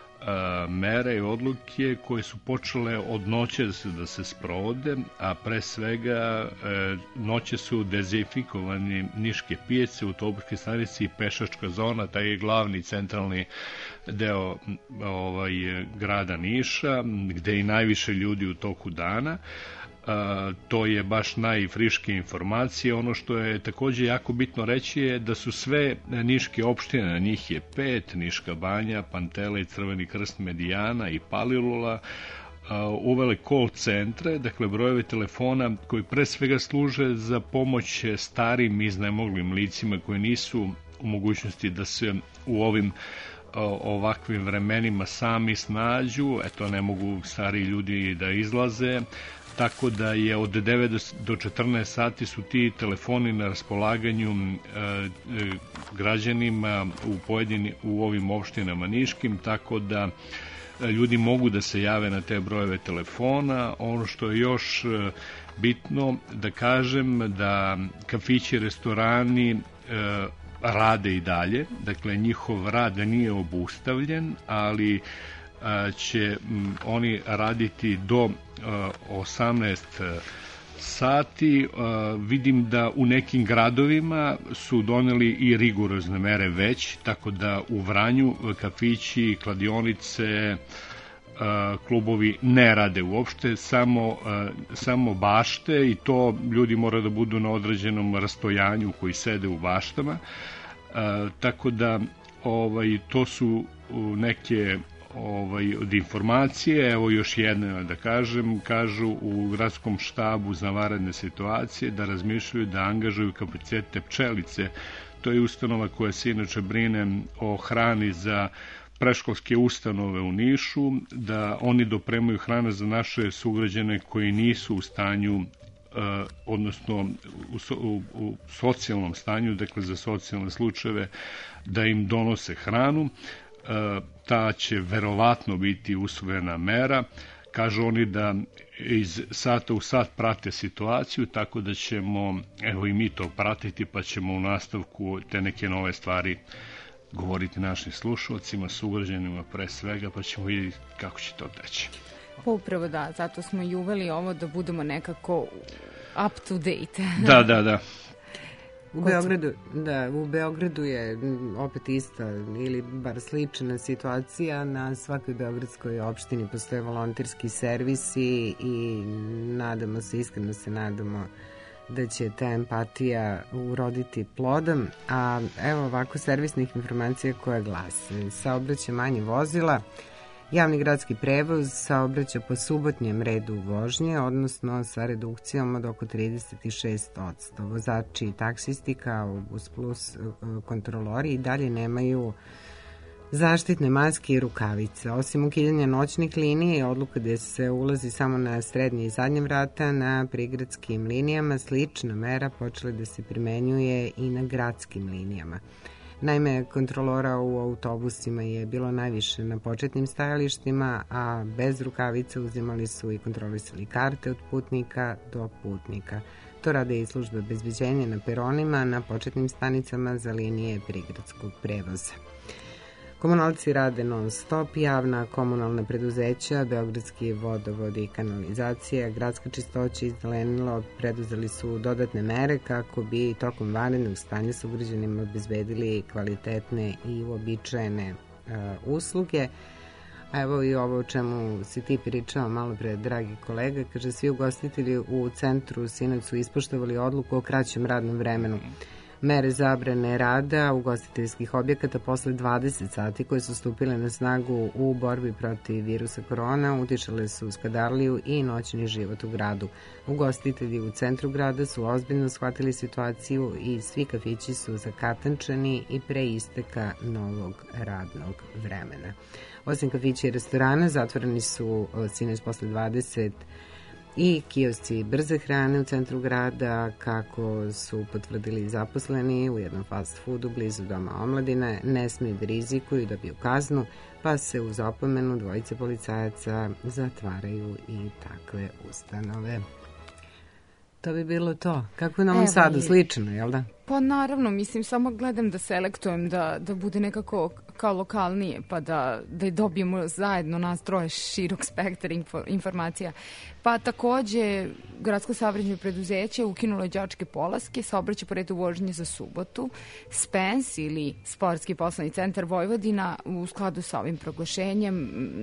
mere i odluke koje su počele od noće da se, da se sprovode, a pre svega noće su dezinfikovani niške pijace, autobuske stanice i pešačka zona, taj je glavni centralni deo ovaj, grada Niša, gde i najviše ljudi u toku dana. Uh, to je baš najfriške informacije. Ono što je takođe jako bitno reći je da su sve niške opštine, njih je pet, Niška banja, Pantele, Crveni krst, Medijana i Palilula, uh, uvele call centre, dakle brojeve telefona koji pre svega služe za pomoć starim iznemoglim licima koji nisu u mogućnosti da se u ovim ovakvim vremenima sami snađu, eto ne mogu stari ljudi da izlaze, tako da je od devet do četrnaest sati su ti telefoni na raspolaganju e, e, građanima u pojedini, u ovim opštinama niškim, tako da ljudi mogu da se jave na te brojeve telefona. Ono što je još bitno da kažem da kafići, restorani e, rade i dalje, dakle njihov rad nije obustavljen, ali će oni raditi do osamnaest sati. Vidim da u nekim gradovima su doneli i rigorozne mere već, tako da u Vranju kafići, kladionice, klubovi ne rade uopšte, samo, samo bašte, i to ljudi moraju da budu na određenom rastojanju koji sede u baštama, tako da ovaj, to su neke ovaj, od informacije. Evo još jedna da kažem, kažu u gradskom štabu za vanredne situacije da razmišljaju da angažuju kapacitete pčelice. To je ustanova koja se inače brine o hrani za predškolske ustanove u Nišu, da oni dopremaju hranu za naše sugrađane koji nisu u stanju, odnosno u, u, u socijalnom stanju, dakle za socijalne slučajeve, da im donose hranu. Ta će verovatno biti usvojena mera. Kažu oni da iz sata u sat prate situaciju, tako da ćemo, evo i mi to pratiti, pa ćemo u nastavku te neke nove stvari govoriti našim slušalcima, sugrađanima pre svega, pa ćemo vidjeti kako će to teći. Pa upravo da, zato smo i uveli ovo da budemo nekako up to date. Da, da, da. U Beogradu, da, u Beogradu je opet ista ili bar slična situacija. Na svakoj beogradskoj opštini postoje volonterski servisi i nadamo se, iskreno se nadamo da će ta empatija uroditi plodom. A evo ovako servisnih informacija koje glase: saobraćaj manje vozila, javni gradski prevoz saobraća po subotnjem redu vožnje, odnosno sa redukcijom od oko trideset šest posto. Vozači i taksisti kao Bus Plus kontrolori i dalje nemaju zaštitne maske i rukavice. Osim ukidanja noćnih linija i odluka gde se ulazi samo na srednje i zadnje vrata, na prigradskim linijama slična mera počela da se primenjuje i na gradskim linijama. Naime, kontrolora u autobusima je bilo najviše na početnim stajalištima, a bez rukavice uzimali su i kontrolisali karte od putnika do putnika. To rade i službe obezbeđenja na peronima na početnim stanicama za linije prigradskog prevoza. Komunalci rade non stop, javna komunalna preduzeća, Beogradski vodovod i kanalizacija, Gradska čistoća i zelenilo preduzeli su dodatne mere kako bi tokom vanrednog stanja sugrađanima obezbedili kvalitetne i uobičajene uh, usluge. A evo i ovo o čemu si ti pričao malo pre, dragi kolega, kaže svi ugostitelji u centru sinoć su ispoštovali odluku o kraćem radnom vremenu. Mere zabrane rada ugostiteljskih objekata posle dvadeset sati koje su stupile na snagu u borbi protiv virusa korona utišale su u Skadarliju i noćni život u gradu. Ugostitelji u centru grada su ozbiljno shvatili situaciju i svi kafići su zakatančeni i pre isteka novog radnog vremena. Osim kafića i restorana, zatvoreni su sinoć posle dvadeset i kiosci brze hrane u centru grada, kako su potvrdili zaposleni u jednom fast foodu blizu Doma omladine, ne smiju da rizikuju da dobiju kaznu, pa se uz opomenu dvojice policajaca zatvaraju i takve ustanove. To bi bilo to. Kako je na Novom Sadu? I... Slično, jel da? Pa naravno, mislim, samo gledam da selektujem, da, da bude nekako kao lokalnije, pa da, da dobijemo zajedno nas troje širok spektar info, informacija. Pa takođe, Gradsko saobraćajno preduzeće ukinulo je đačke polaske, saobraćaj po redu vožnje za subotu. Spence ili Sportski poslovni centar Vojvodina u skladu sa ovim proglašenjem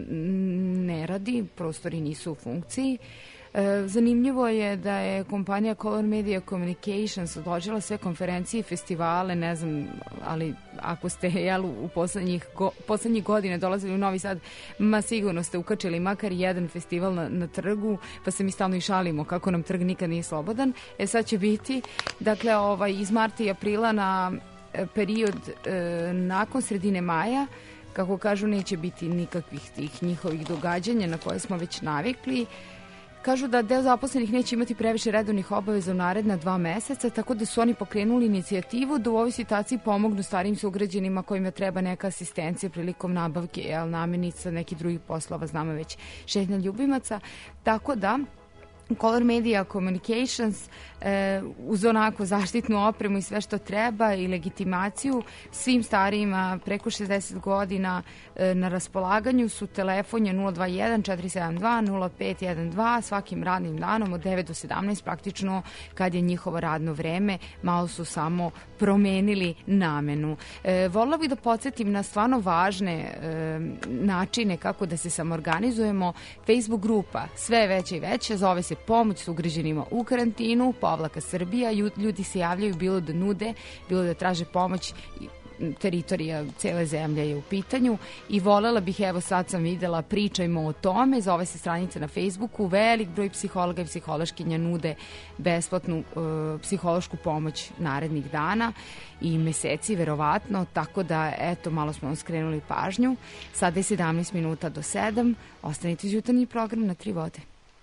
ne radi, prostori nisu u funkciji. Zanimljivo je da je kompanija Color Media Communications odložila sve konferencije i festivale, ne znam, ali ako ste jel, u poslednjih, go, poslednjih godina dolazili u Novi Sad, ma sigurno ste ukačili makar jedan festival na, na trgu, pa se mi stalno i šalimo kako nam trg nikad nije slobodan. E sad će biti, dakle, ovaj, iz marta i aprila na period e, nakon sredine maja, kako kažu, neće biti nikakvih tih njihovih događanja na koje smo već navikli. Kažu da deo zaposlenih neće imati previše redovnih obaveza u naredna dva meseca, tako da su oni pokrenuli inicijativu da u ovoj situaciji pomognu starijim sugrađanima kojima treba neka asistencija prilikom nabavke jel, namirnica, nekih drugih poslova, znamo već šetnja ljubimaca. Tako da Color Media Communications e, uz onako zaštitnu opremu i sve što treba i legitimaciju svim starijima preko šezdeset godina e, na raspolaganju su telefon je nula dva jedan četiri sedam dva nula pet jedan dva svakim radnim danom od devet do sedamnaest, praktično kad je njihovo radno vreme, malo su samo promenili namenu. E, volila bih da podsjetim na stvarno važne e, načine kako da se samoorganizujemo. Facebook grupa sve veće i veće, zove se Pomoć sugrađanima u karantinu, Povlaka Srbija, ljudi se javljaju bilo da nude, bilo da traže pomoć, teritorija cele zemlje je u pitanju i volela bih, evo sad sam videla, pričajmo o tome, zove se stranica na Facebooku, velik broj psihologa i psihološkinja nude besplatnu uh, psihološku pomoć narednih dana i meseci, verovatno, tako da, eto, malo smo vam skrenuli pažnju. Sada je sedamnaest minuta do sedam, ostanite uz jutarnji program na Tri vode.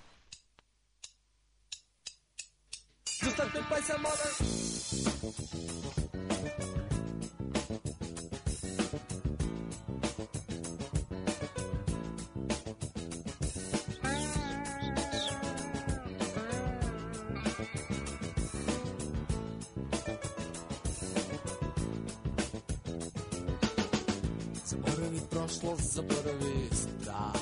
Just let me play some other. Zaboravi prošlost, zaboravi strah.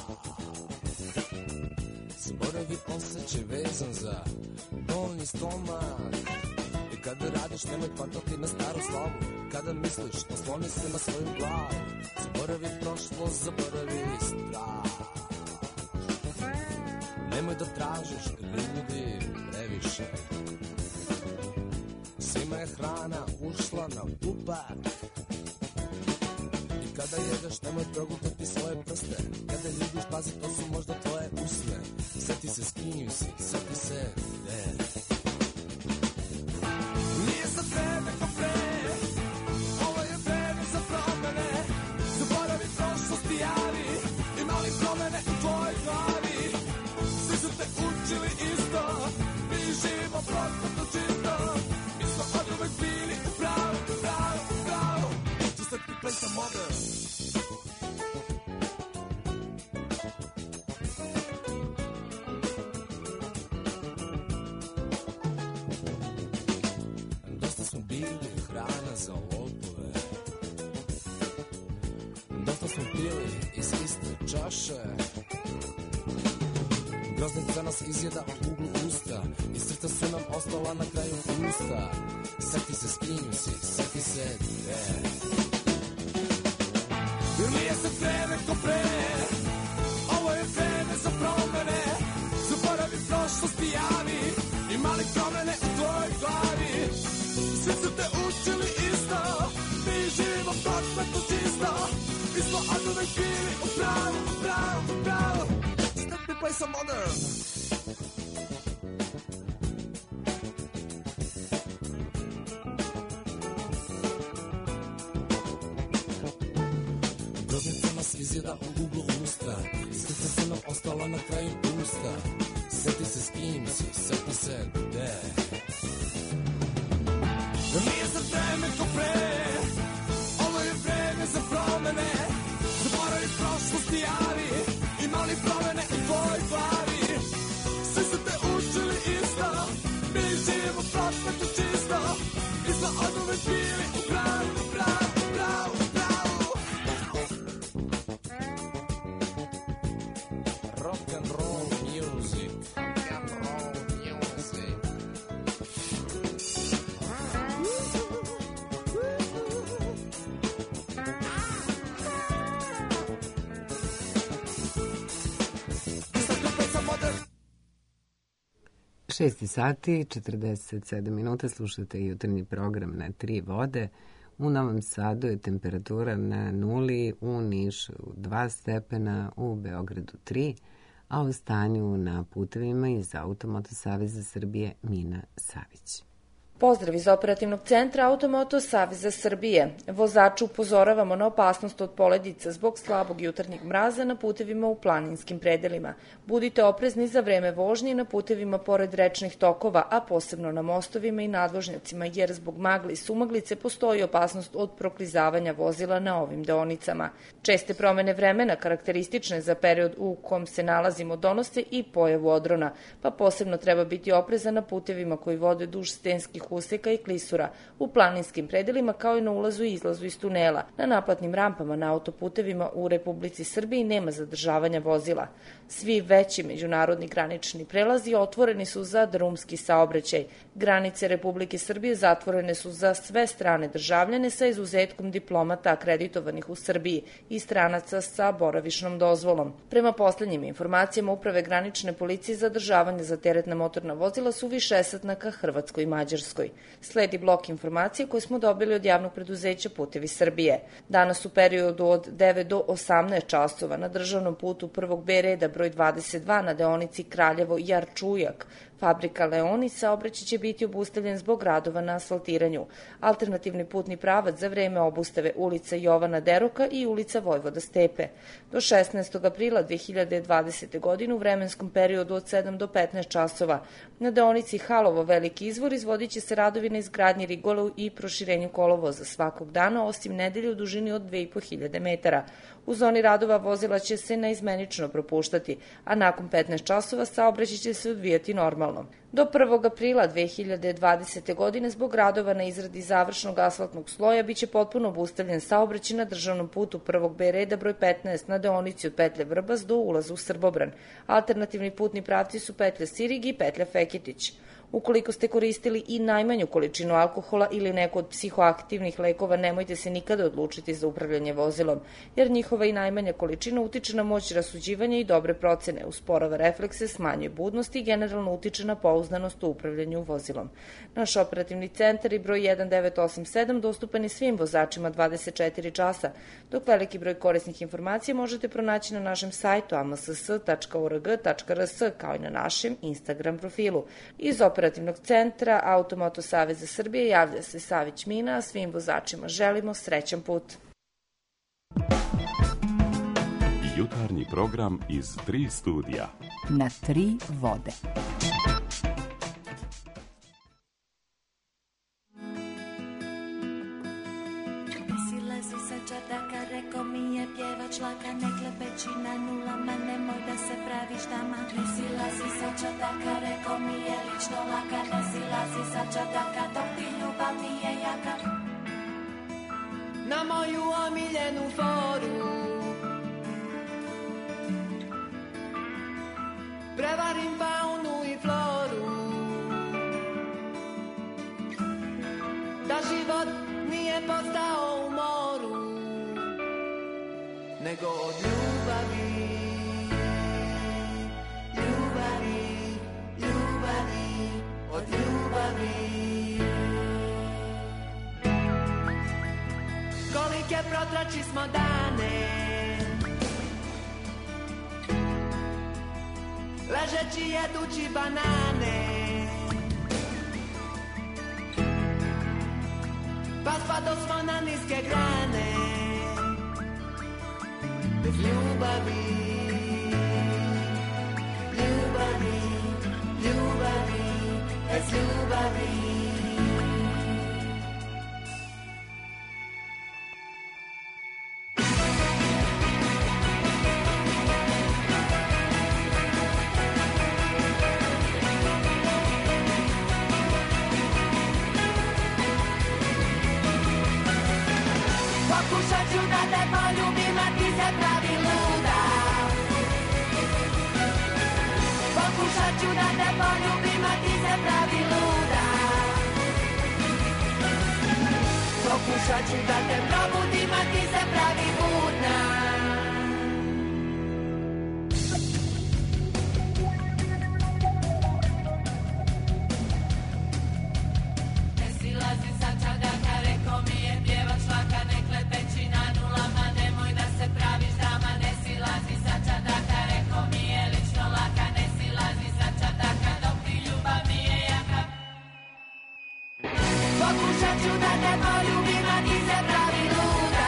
Zaboravi osjećaj vezan za bolni stomak. I kada radiš nemoj patati na staru slavu. Kada misliš osloni se na svoju glavu. Zaboravi prošlost, zaboravi strah. Nemoj da tražiš ljudi previše. Svima je hrana ušla na pupak. I kada jedeš nemoj progutati svoje prste. Kada ljubiš pazi to su možda tvoje usne. Sjeti se, skinjuj se, sjeti se, ne. Nije za tebe ko pre, ovo je vreme za promene. Zaboravi prošlost i javi, imali promene u tvojoj glavi. Svi su te učili isto, mi živimo prokletno čisto. Mi smo od uvek bili u pravu, u pravu, u pravu. Just let me play some other. smo bili hrana za lopove. Dosta smo pili iz iste čaše. Groznica nas izjeda u uglu usta i srca su nam ostala na kraju usta. Sjeti se s kim si, sjeti se gde. Jer nije sad vreme ko pre, ovo je vreme za promene. Zaboravi prošlosti javi, imali promene u tvojoj glavi. Svi su te učili isto, mi živimo prosmetno čisto. Mi smo od uvek bili u pravu, u pravu, u pravu. Let me play some modern. Groznica nas izjeda u uglu usta, srca su nam ostala na kraju usta. Sjeti se s kim si, sjeti se gde. Nije sad vreme ko pre, ovo je vreme za promene. Zaboravi prošlosti javi, imali promene u tvojoj glavi. Svi su te učili isto, mi živimo prosmetno čisto. Mi smo od uvek bili u pravu, u pravu, u pravu, u pravu. Rock and roll music, rock and roll music. šest sati, četrdeset sedam minuta, slušate jutarnji program na tri vode. U Novom Sadu je temperatura na nuli, u Nišu dva stepena, u Beogradu tri, a o stanju na putevima iz Automoto Saveza Srbije Mina Savić. Pozdrav iz operativnog centra Automoto Saveza Srbije. Vozaču upozoravamo na opasnost od poledica zbog slabog jutarnjeg mraza na putevima u planinskim predelima. Budite oprezni za vreme vožnje na putevima pored rečnih tokova, a posebno na mostovima i nadvožnjacima, jer zbog magle i sumaglice postoji opasnost od proklizavanja vozila na ovim deonicama. Česte promene vremena karakteristične za period u kom se nalazimo donose i pojavu odrona, pa posebno treba biti oprezan na putevima koji vode duž stenskih useka i klisura, u planinskim predelima kao i na ulazu i izlazu iz tunela. Na naplatnim rampama na autoputevima u Republici Srbiji nema zadržavanja vozila. Svi veći međunarodni granični prelazi otvoreni su za drumski saobraćaj. Granice Republike Srbije zatvorene su za sve strane državljane sa izuzetkom diplomata akreditovanih u Srbiji i stranaca sa boravišnom dozvolom. Prema poslednjim informacijama Uprave granične policije, zadržavanje za teretna motorna vozila su višesatna ka Hrvatskoj i Mađarskoj. Sledi blok informacije koje smo dobili od javnog preduzeća Putevi Srbije. Danas u periodu od devet do osamnaest časova na državnom putu prvog B reda broj dvadeset dva na deonici Kraljevo-Jarčujak, fabrika Leoni, saobraćaj će biti obustavljen zbog radova na asfaltiranju. Alternativni putni pravac za vreme obustave ulica Jovana Deroka i ulica Vojvoda Stepe. Do šesnaestog aprila dve hiljade dvadesete. godine u vremenskom periodu od sedam do petnaest časova na deonici Halovo Veliki Izvor izvodit će se radovi na izgradnji rigole i proširenju kolovoza svakog dana, osim nedelje u dužini od dve i po hiljade metara. U zoni radova vozila će se neizmenično propuštati, a nakon petnaest časova saobraćaj će se odvijati normalno. Do prvog aprila dve hiljade dvadesete. godine zbog radova na izradi završnog asfaltnog sloja biće potpuno obustavljen saobraćaj na državnom putu prvog B reda broj petnaest na deonici od petlje Vrbas do ulaza u Srbobran. Alternativni putni pravci su petlja Sirig i petlja Feketić. Ukoliko ste koristili i najmanju količinu alkohola ili neku od psihoaktivnih lekova, nemojte se nikada odlučiti za upravljanje vozilom, jer njihova i najmanja količina utiče na moć rasuđivanja i dobre procene, usporava reflekse, smanjuje budnost i generalno utiče na pouzdanost u upravljanju vozilom. Naš operativni centar i broj jedan devet osam sedam dostupan je svim vozačima dvadeset četiri časa, dok veliki broj korisnih informacija možete pronaći na našem sajtu a m s s tačka o r g tačka r s kao i na našem Instagram profilu. Iz operativnog centra Automoto Saveza Srbije javlja se Savić Mina, a svim vozačima želimo srećan put. Jutarnji program iz tri studija. Na tri vode. Rekao mi je pjevač laka, ne klepeći na nulama, nemoj da se praviš dama. Ne silazi sa čataka, rekao mi je lično laka, ne silazi sa čataka, dok ti ljubav nije jednu foru. Prevarim faunu i floru, da život nije postao u moru, nego od ljubavi, ljubavi, ljubavi, od ljubavi. Kolike protrači smo dane, ležeći jedući banane, pa spado smo na niske grane, bez ljubavi, ljubavi, ljubavi, bez ljubavi. Pokušat ću da te poljubim, a ti se pravi luda. Pokušat ću da te poljubim, a ti se pravi luda. Pokušat ću da te probudim, a ti se pravi budna. Ne silazi sa čardaka, rekao mi je pjevač šlaka, nek leteći na nulama, nemoj da se praviš dama. Ne silazi sa čardaka, rekao mi je lično laka, ne silazi sa čardaka, dok ti ljubav mi je jaka. Pokušat ću da te poljubim, a ti se pravi luda.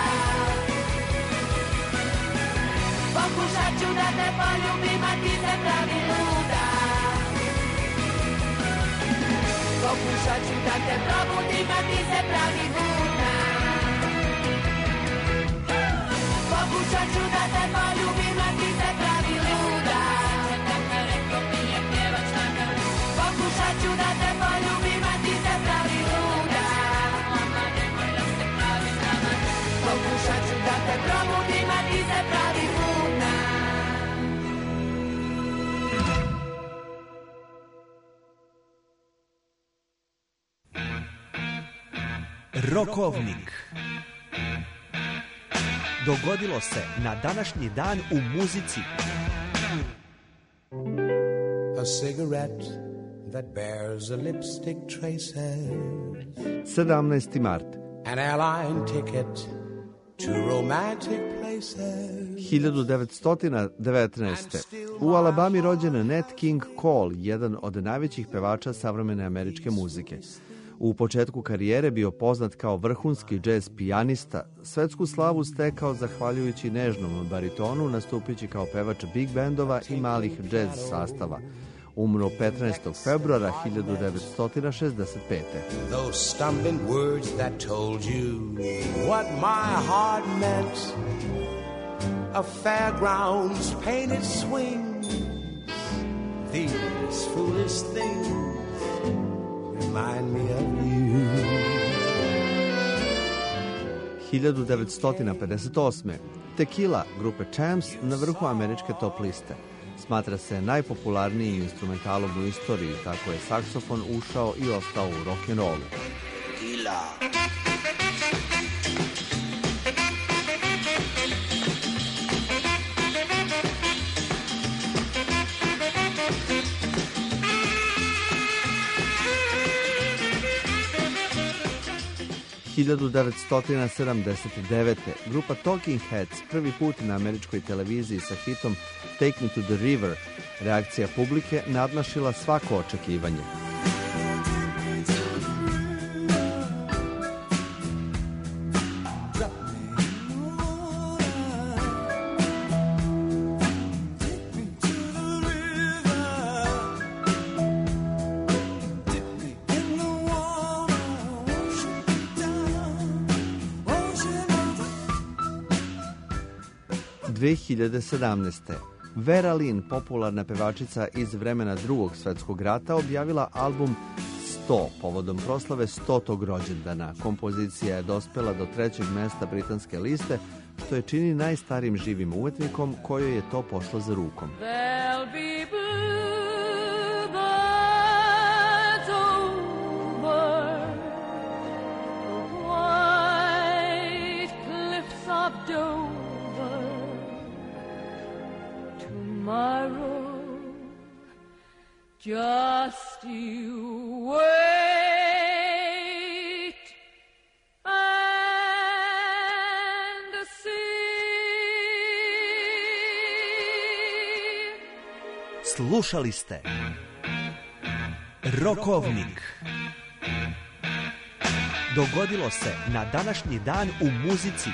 Pokušat ću da te poljubim, a ti se pravi luda. Pokušat ću da te probudim, a ti se pravi budna. Pokušat ću da te poljubim, a ti se pravi luda. Pokušat ću da te poljubim, a ti se pravi luda. Pokušat ću da te probudim, a ti se pravi budna. Rokovnik. Dogodilo se na današnji dan u muzici. A cigarette that bears a lipstick traces. sedamnaesti mart. An airline ticket to romantic places. hiljadu devetsto devetnaeste. U Alabami rođen Nat King Cole, jedan od najvećih pevača savremene američke muzike. U početku karijere bio poznat kao vrhunski džez pijanista, svetsku slavu stekao zahvaljujući nežnom baritonu, nastupići kao pevač big bendova i malih džez sastava. Umro petnaestog februara hiljadu devetsto šezdeset pete. Those stumbling words that told you what my heart meant. A fairground's painted swing. These foolish things remind me of you. hiljadu devetsto pedeset osme. Tequila grupe Champs na vrhu američke top liste. Smatra se najpopularnijim instrumentalom u istoriji, tako je saksofon ušao i ostao u rock'n'rollu. Tequila. hiljadu devetsto sedamdeset devete. Grupa Talking Heads prvi put na američkoj televiziji sa hitom Take Me to the River. Reakcija publike nadmašila svako očekivanje. dve hiljade sedamnaeste. Vera Lynn, popularna pevačica iz vremena Drugog svetskog rata, objavila album sto povodom proslave stotog rođendana. Kompozicija je dospela do trećeg mesta britanske liste, što je čini najstarijim živim umetnikom kojoj je to pošlo za rukom. There'll be blue birds over the white cliffs of Dover. Tomorrow, just you wait and see. Slušali ste Rokovnik. Dogodilo se na današnji dan u muzici.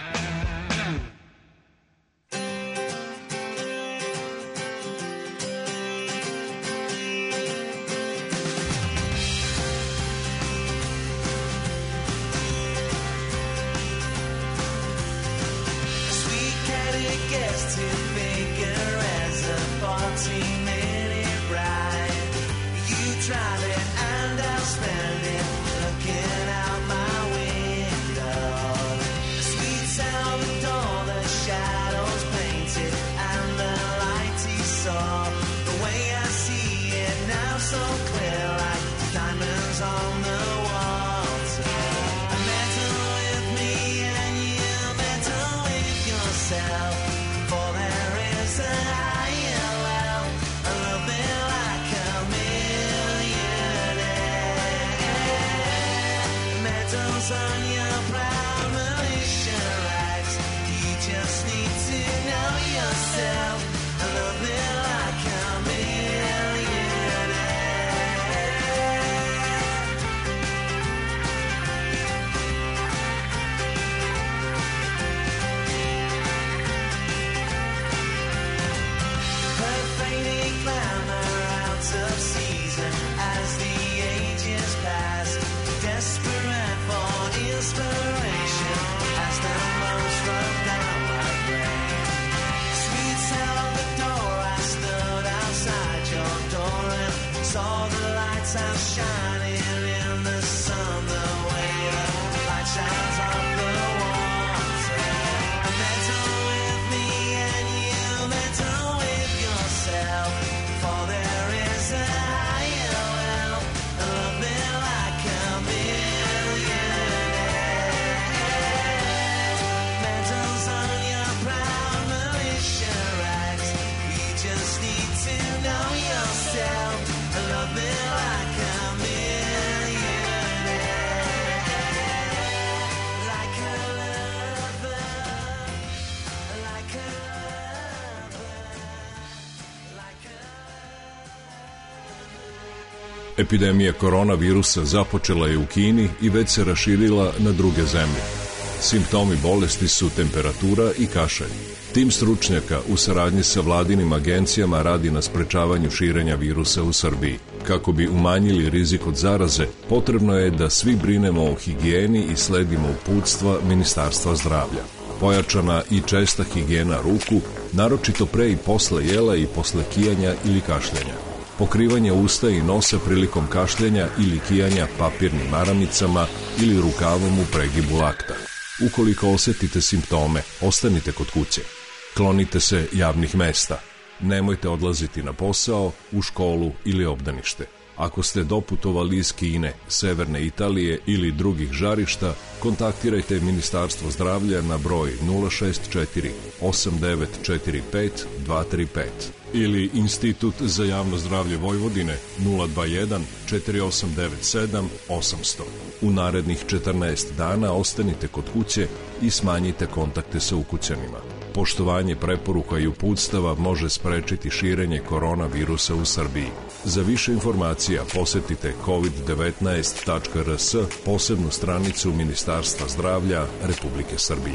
Epidemija koronavirusa započela je u Kini i već se raširila na druge zemlje. Simptomi bolesti su temperatura i kašalj. Tim stručnjaka u saradnji sa vladinim agencijama radi na sprečavanju širenja virusa u Srbiji. Kako bi umanjili rizik od zaraze, potrebno je da svi brinemo o higijeni i sledimo uputstva Ministarstva zdravlja. Pojačana i česta higijena ruku, naročito pre i posle jela i posle kijanja ili kašljanja. Pokrivanje usta i nosa prilikom kašljenja ili kijanja papirnim maramicama ili rukavom u pregibu lakta. Ukoliko osetite simptome, ostanite kod kuće. Klonite se javnih mesta. Nemojte odlaziti na posao, u školu ili obdanište. Ako ste doputovali iz Kine, severne Italije ili drugih žarišta, kontaktirajte Ministarstvo zdravlja na broj nula šest četiri osam devet četiri pet dva tri pet ili Institut za javno zdravlje Vojvodine nula dva jedan četiri osam devet sedam osam zero zero. U narednih četrnaest dana ostanite kod kuće i smanjite kontakte sa ukućanima. Poštovanje preporuka i uputstava može sprečiti širenje koronavirusa u Srbiji. Za više informacija posetite kovid devetnaest tačka r s, posebnu stranicu Ministarstva zdravlja Republike Srbije.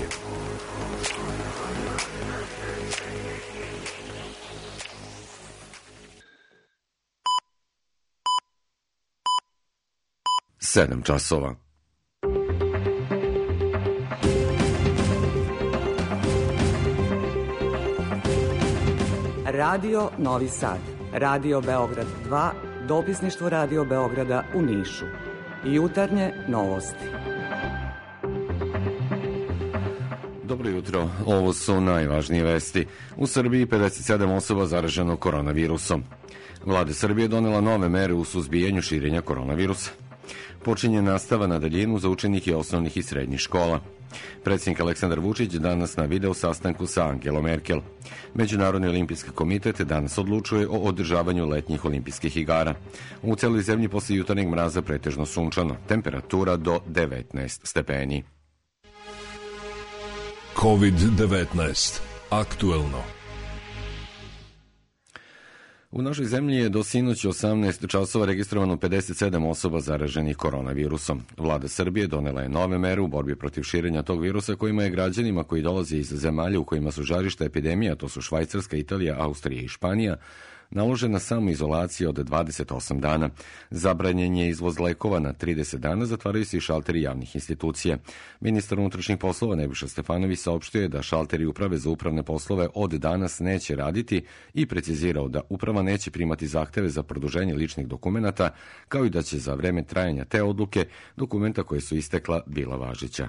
Sedam časova. Radio Novi Sad, Radio Beograd dva, dopisništvo Radio Beograda u Nišu. Jutarnje novosti. Dobro jutro, ovo su najvažnije vesti. U Srbiji pedeset sedam osoba zaraženo koronavirusom. Vlada Srbije donela nove mere u suzbijanju širenja koronavirusa. Počinje nastava na daljinu za učenike osnovnih i srednjih škola. Predsjednik Aleksandar Vučić danas na video sastanku sa Angelom Merkel. Međunarodni olimpijski komitet danas odlučuje o održavanju letnjih olimpijskih igara. U celoj zemlji posle jutarnjeg mraza pretežno sunčano, temperatura do devetnaest stepeni. kovid devetnaest. Aktuelno. U našoj zemlji je do sinoć osamnaest časova registrovano pedeset sedam osoba zaraženih koronavirusom. Vlada Srbije donela je nove mere u borbi protiv širenja tog virusa kojima je građanima koji dolaze iz zemalja u kojima su žarišta epidemija, to su Švajcarska, Italija, Austrija i Španija, naložena samoizolacija od dvadeset osam dana. Zabranjen je izvoz lekova na trideset dana, zatvaraju se i šalteri javnih institucija. Ministar unutrašnjih poslova Nebojša Stefanović saopštio je da šalteri uprave za upravne poslove od danas neće raditi i precizirao da uprava neće primati zahteve za produženje ličnih dokumenata, kao i da će za vreme trajanja te odluke dokumenta koje su istekla bila važeća.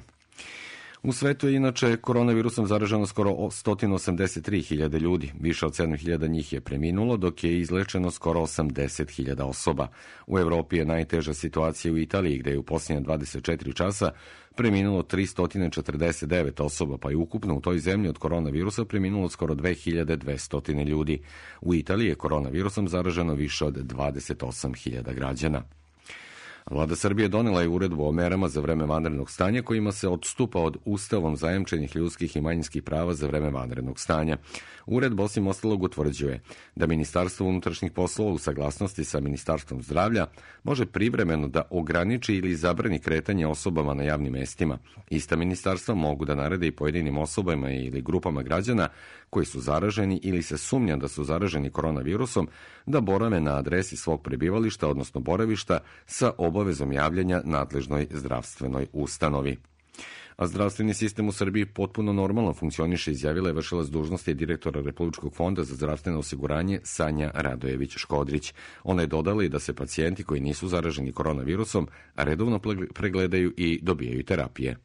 U svetu je inače koronavirusom zaraženo skoro sto osamdeset tri hiljade ljudi. Više od sedam hiljada njih je preminulo, dok je izlečeno skoro osamdeset hiljada osoba. U Evropi je najteža situacija u Italiji, gde je u posljednja dvadeset četiri časa preminulo tristo četrdeset devet osoba, pa je ukupno u toj zemlji od koronavirusa preminulo skoro dve hiljade dvesta ljudi. U Italiji je koronavirusom zaraženo više od dvadeset osam hiljada građana. Vlada Srbije donela je uredbu o merama za vreme vanrednog stanja kojima se odstupa od ustavom zajamčenih ljudskih i manjinskih prava za vreme vanrednog stanja. Uredba osim ostalog utvrđuje da Ministarstvo unutrašnjih poslova u saglasnosti sa Ministarstvom zdravlja može privremeno da ograniči ili zabrani kretanje osobama na javnim mestima. Ista ministarstva mogu da narede i pojedinim osobama ili grupama građana koji su zaraženi ili se sumnja da su zaraženi koronavirusom da borave na adresi svog prebivališta, odnosno boravišta, sa obavezom javljanja nadležnoj zdravstvenoj ustanovi. A zdravstveni sistem u Srbiji potpuno normalno funkcioniše, izjavila je vršilac dužnosti direktora Republičkog fonda za zdravstveno osiguranje Sanja Radojević-Škodrić. Ona je dodala i da se pacijenti koji nisu zaraženi koronavirusom redovno pregledaju i dobijaju terapije.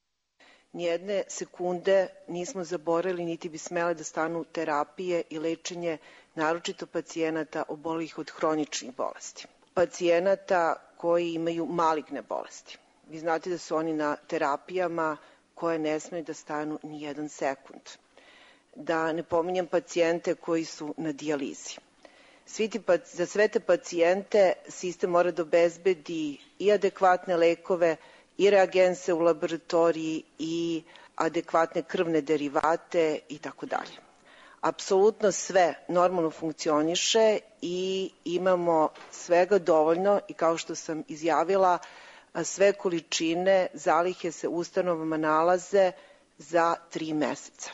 Nijedne sekunde nismo zaboravili niti bi smele da stanu terapije i lečenje naročito pacijenata obolelih od hroničnih bolesti. Pacijenata koji imaju maligne bolesti. Vi znate da su oni na terapijama koje ne smeju da stanu ni jedan sekund. Da ne pominjem pacijente koji su na dijalizi. Svi ti, za sve te pacijente sistem mora da obezbedi i adekvatne lekove, i reagense u laboratoriji, i adekvatne krvne derivate i tako dalje. Apsolutno sve normalno funkcioniše i imamo svega dovoljno i kao što sam izjavila, sve količine zalihe se ustanovama nalaze za tri meseca.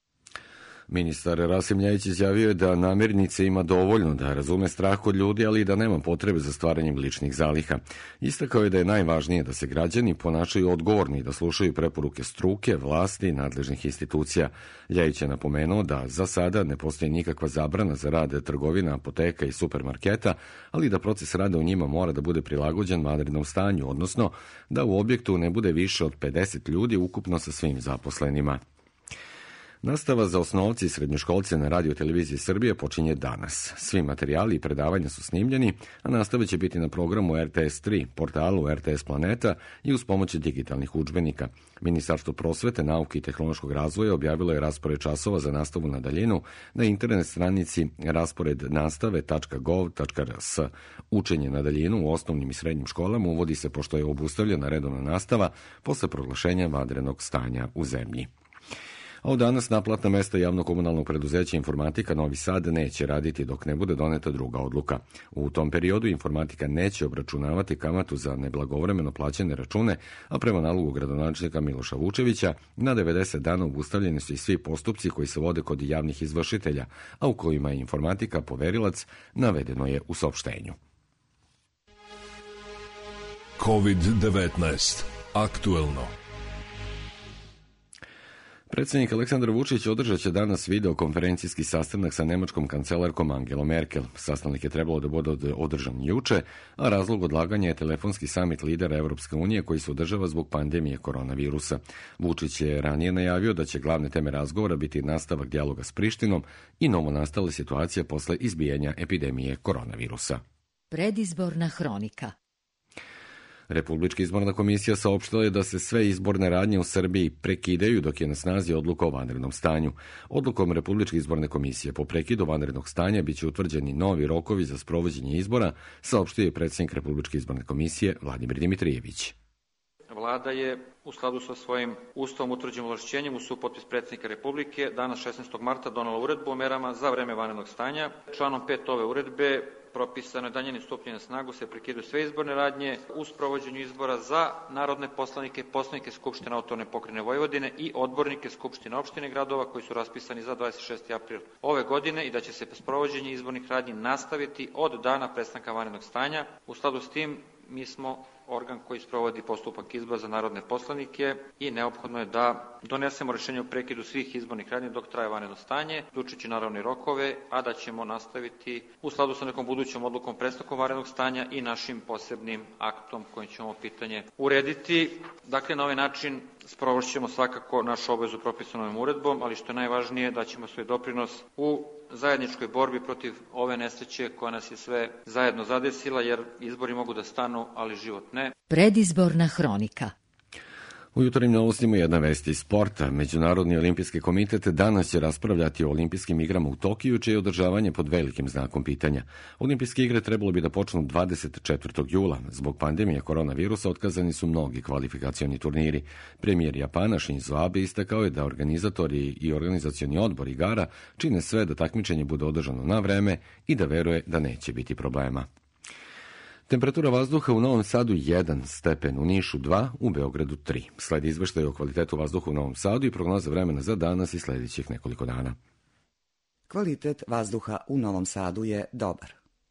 Ministar Rasim Ljajić izjavio je da namirnice ima dovoljno, da razume strah kod ljudi, ali i da nema potrebe za stvaranjem ličnih zaliha. Istakao je da je najvažnije da se građani ponašaju odgovorni i da slušaju preporuke struke, vlasti i nadležnih institucija. Ljajić je napomenuo da za sada ne postoji nikakva zabrana za rad trgovina, apoteka i supermarketa, ali da proces rada u njima mora da bude prilagođen vanrednom stanju, odnosno da u objektu ne bude više od pedeset ljudi ukupno sa svim zaposlenima. Nastava za osnovce i srednjoškolce na Radio televiziji Srbije počinje danas. Svi materijali i predavanja su snimljeni, a nastava će biti na programu R T S tri, portalu R T S Planeta i uz pomoć digitalnih udžbenika. Ministarstvo prosvete, nauke i tehnološkog razvoja objavilo je raspored časova za nastavu na daljinu na internet stranici raspored nastave tačka gov tačka r s. Učenje na daljinu u osnovnim i srednjim školama uvodi se pošto je obustavljena redovna nastava posle proglašenja vanrednog stanja u zemlji. A od danas naplatna mesta javno-komunalnog preduzeća Informatika Novi Sad neće raditi dok ne bude doneta druga odluka. U tom periodu Informatika neće obračunavati kamatu za neblagovremeno plaćene račune, a prema nalogu gradonačelnika Miloša Vučevića na devedeset dana obustavljeni su i svi postupci koji se vode kod javnih izvršitelja, a u kojima je Informatika poverilac, navedeno je u saopštenju. kovid devetnaest. Aktuelno. Predsjednik Aleksandar Vučić održat će danas videokonferencijski sastanak sa nemačkom kancelarkom Angelom Merkel. Sastanak je trebalo da bude održan juče, a razlog odlaganja je telefonski samit lidera Evropske unije koji se održava zbog pandemije koronavirusa. Vučić je ranije najavio da će glavne teme razgovora biti nastavak dijaloga s Prištinom i novonastala situacija posle izbijanja epidemije koronavirusa. Predizborna hronika. Republička izborna komisija saopštila je da se sve izborne radnje u Srbiji prekidaju dok je na snazi odluka o vanrednom stanju. Odlukom Republičke izborne komisije po prekidu vanrednog stanja biće utvrđeni novi rokovi za sprovođenje izbora, saopštio je predsjednik Republičke izborne komisije Vladimir Dimitrijević. Vlada je u skladu sa svojim ustavom utvrđenim ovlašćenjem uz supotpis predsjednika Republike dana šesnaestog marta donela uredbu o merama za vreme vanrednog stanja. Članom pet ove uredbe propisano je da njeni stupanje na snagu se prekidaju sve izborne radnje u sprovođenju izbora za narodne poslanike, poslanike Skupštine Autonomne pokrajine Vojvodine i odbornike Skupštine opštine i gradova koji su raspisani za dvadeset šesti april ove godine i da će se sprovođenje izbornih radnji nastaviti od dana prestanka vanrednog stanja. U skladu s tim mi smo organ koji sprovodi postupak izbora za narodne poslanike i neophodno je da donesemo rješenje o prekidu svih izbornih radnji dok traje vanredno stanje, uključujući naravno i rokove, a da ćemo nastaviti u skladu sa nekom budućom odlukom prestankom vanrednog stanja i našim posebnim aktom kojim ćemo pitanje urediti. Dakle, na ovaj način sprovošćemo svakako našu obavezu propisanu ovim uredbom, ali što je najvažnije da ćemo svoj doprinos u zajedničkoj borbi protiv ove nesreće koja nas je sve zajedno zadesila, jer izbori mogu da stanu, ali život ne. Predizborna hronika. U jutarnjim novostima jedna vest iz sporta. Međunarodni olimpijski komitet danas će raspravljati o olimpijskim igrama u Tokiju, čije je održavanje pod velikim znakom pitanja. Olimpijske igre trebalo bi da počnu dvadeset četvrtog jula. Zbog pandemije koronavirusa otkazani su mnogi kvalifikacioni turniri. Premijer Japana Shinzo Abe istakao je da organizatori i organizacioni odbor igara čine sve da takmičenje bude održano na vreme i da veruje da neće biti problema. Temperatura vazduha u Novom Sadu jedan stepen, u Nišu dva, u Beogradu tri. Sledi izveštaj o kvalitetu vazduha u Novom Sadu i prognoza vremena za danas i sljedećih nekoliko dana. Kvalitet vazduha u Novom Sadu je dobar.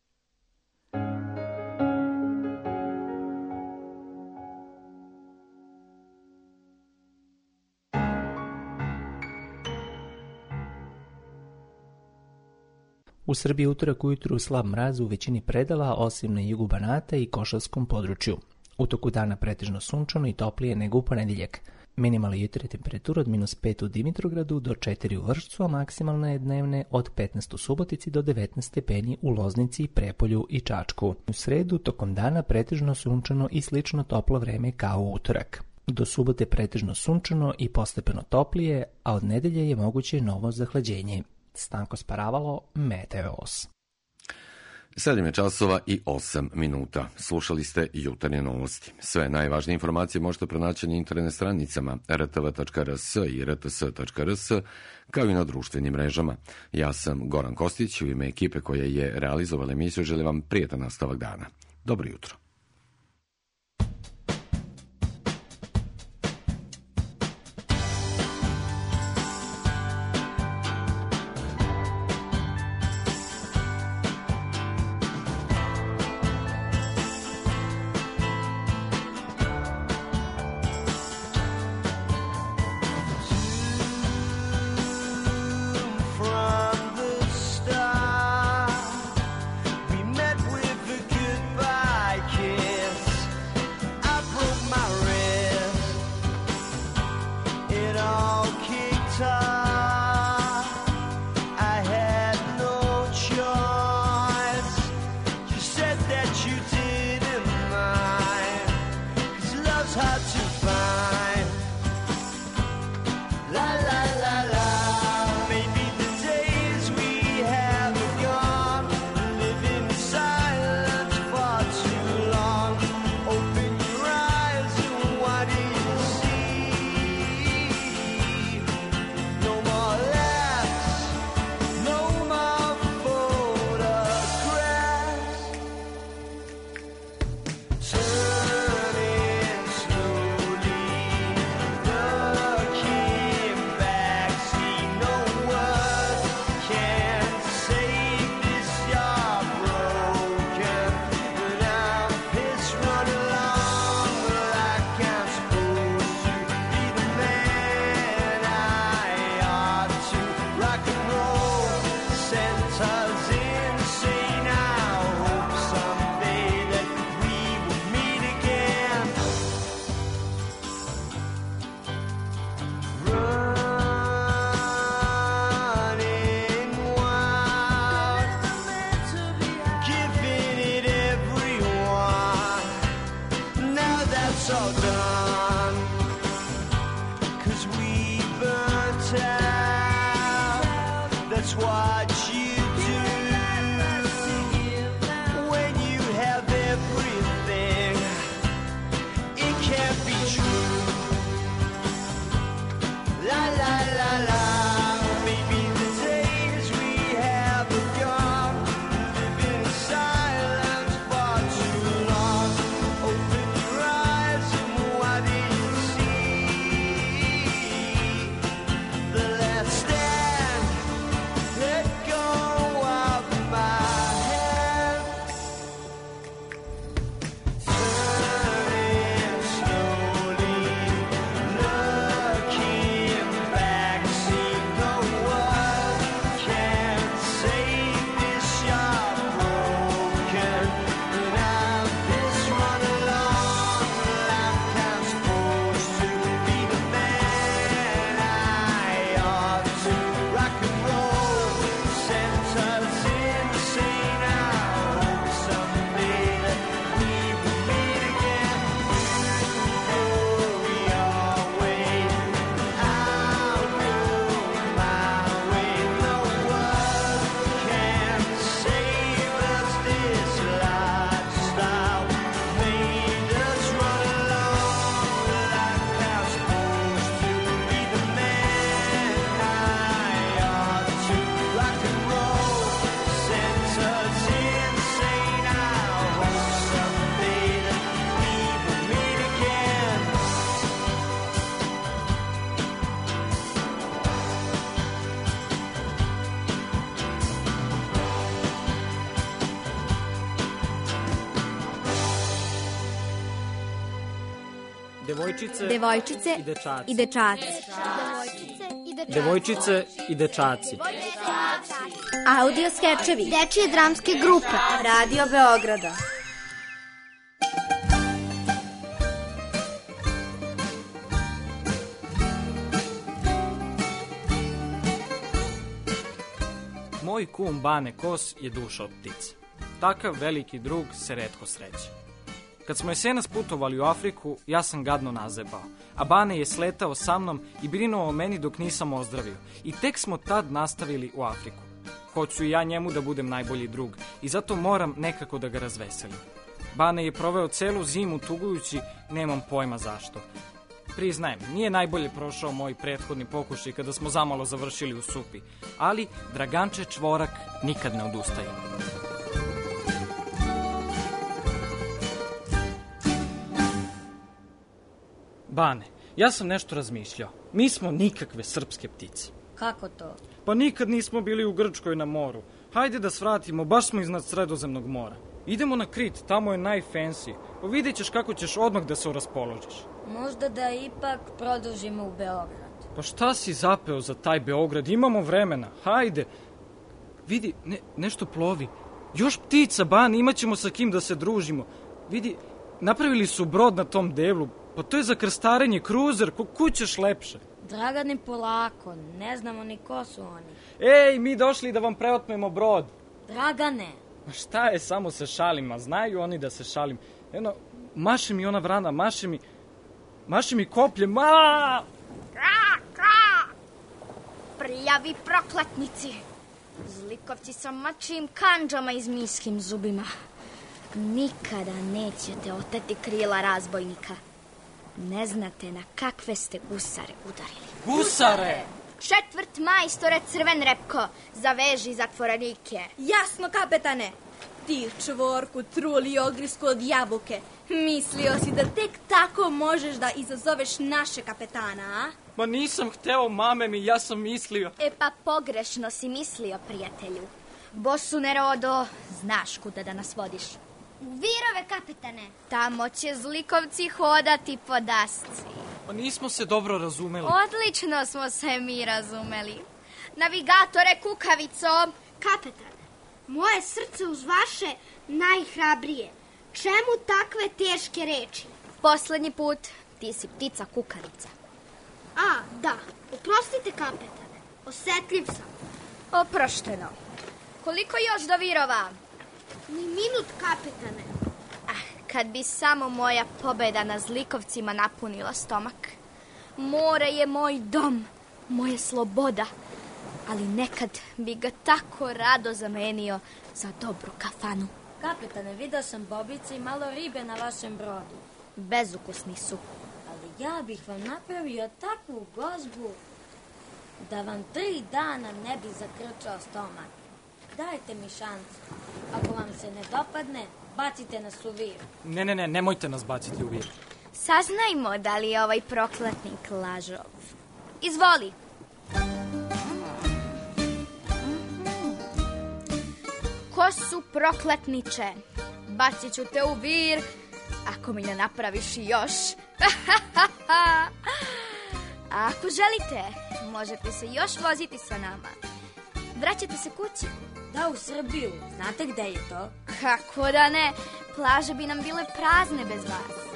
U Srbiji utorak ujutru slab mraz u većini predela, osim na jugu Banata i Košavskom području. U toku dana pretežno sunčano i toplije nego u ponedjeljak. Minimalna jutarnja temperatura od minus pet u Dimitrogradu do četiri u Vršcu, a maksimalna je dnevne od petnaest u Subotici do devetnaest stepeni u Loznici, Prepolju i Čačku. U sredu tokom dana pretežno sunčano i slično toplo vreme kao u utorak. Do subote pretežno sunčano i postepeno toplije, a od nedelje je moguće novo zahlađenje. Stanko Sparavalo, Meteos. sedam je časova i osam minuta. Slušali ste jutarnje novosti. Sve najvažnije informacije možete pronaći na internet stranicama r t v tačka r s i r t s tačka r s, kao i na društvenim mrežama. Ja sam Goran Kostić, u ime ekipe koja je realizovala emisiju želim vam prijetan nastavak dana. Dobro jutro. Turning slow on, 'cause we burnt out. That's what you do when you have everything. It can't be true. La la la la. Maybe the days we have are gone. Living in silence for too long. Open your eyes and what do you see? The last stand. Let go of my hand. Turning slowly, looking back, see no one can save this you're broken. And I'm this run along like I'm supposed to be the man I ought to. Rock and roll sends us insane. I hope someday that we will meet again. Go your way, I'll go my way. No one can save us. This lifestyle made us run along like I'm supposed to be the man I ought to. Rock and roll sends us insane. I hope someday that we will meet again. Devojčice, Devojčice i dečaci. i dečaci. Devojčice i dečaci. Audio skečevi. Dečije dramske grupe. Radio Beograda. Moj kum Bane Kos je duša od ptice. Takav veliki drug se retko sreće. Kad smo jesenas putovali u Afriku, ja sam gadno nazebao, a Bane je sletao sa mnom i brinuo o meni dok nisam ozdravio. I tek smo tad nastavili u Afriku. Hoću i ja njemu da budem najbolji drug i zato moram nekako da ga razveselim. Bane je proveo celu zimu tugujući, nemam pojma zašto. Priznajem, nije najbolje prošao moj prethodni pokušaj kada smo zamalo završili u Supi, ali Draganče Čvorak nikad ne odustaje. Bane, ja sam nešto razmišljao. Mi smo nikakve srpske ptice. Kako to? Pa nikad nismo bili u Grčkoj na moru. Hajde da svratimo, baš smo iznad Sredozemnog mora. Idemo na Krit, tamo je najfancy. Pa vidjet ćeš kako ćeš odmah da se raspoložiš. Možda da ipak produžimo u Beograd. Pa šta si zapeo za taj Beograd? Imamo vremena, hajde. Vidi, ne, nešto plovi. Još ptica, Bane, imat ćemo sa kim da se družimo. Vidi, napravili su brod na tom devlu. Pa to je za krstarenje, kruzer, kud ćeš lepše? Dragane, polako, ne znamo ni ko su oni. Ej, mi došli da vam preotmemo brod. Dragane. Ma šta je, samo se šalim, a znaju oni da se šalim. Eno, maše mi ona vrana, maše mi, maše mi koplje, ma! Kra, kra! Prijavi prokletnici. Zlikovci sa mačijim kanđama i zmijskim zubima. Nikada nećete oteti krila razbojnika. Ne znate na kakve ste gusare udarili. Gusare! Četvrt majstore Crven Repko, zaveži zatvorenike. Jasno, kapetane. Ti, Čvorku, truli ogrisku od jabuke. Mislio si da tek tako možeš da izazoveš naše kapetana, a? Ma nisam hteo, mame mi, ja sam mislio. E pa pogrešno si mislio, prijatelju. Bosu Nerodo, znaš kuda da nas vodiš. Virove, kapetane. Tamo će zlikovci hodati po dasci. Pa nismo se dobro razumeli. Odlično smo se mi razumeli. Navigatore, kukavico. Kapetan, moje srce uz vaše najhrabrije. Čemu takve teške reči? Poslednji put, ti si ptica kukavica. A, da, oprostite, kapetane. Osetljiv sam. Oprošteno. Koliko još do virova? Ni minut, kapetane. Ah, Kad bi samo moja pobeda na zlikovcima napunila stomak. More je moj dom, moja sloboda, ali nekad bi ga tako rado zamenio za dobru kafanu. Kapetane, vidio sam bobice i malo ribe na vašem brodu. Bezukusni su. Ali ja bih vam napravio takvu gozbu da vam tri dana ne bi zakrčao stomak. Dajte mi šansu. Ako vam se ne dopadne, bacite nas u vir. Ne, ne, ne, nemojte nas baciti u vir. Saznajmo da li je ovaj prokletnik lažov. Izvoli. Ko su prokletniče? Bacit ću te u vir ako mi ne napraviš još. A ako želite, možete se još voziti sa nama. Vraćate se kući. Da, u Srbiju. Znate gde je to? Kako da ne? Plaže bi nam bile prazne bez vas.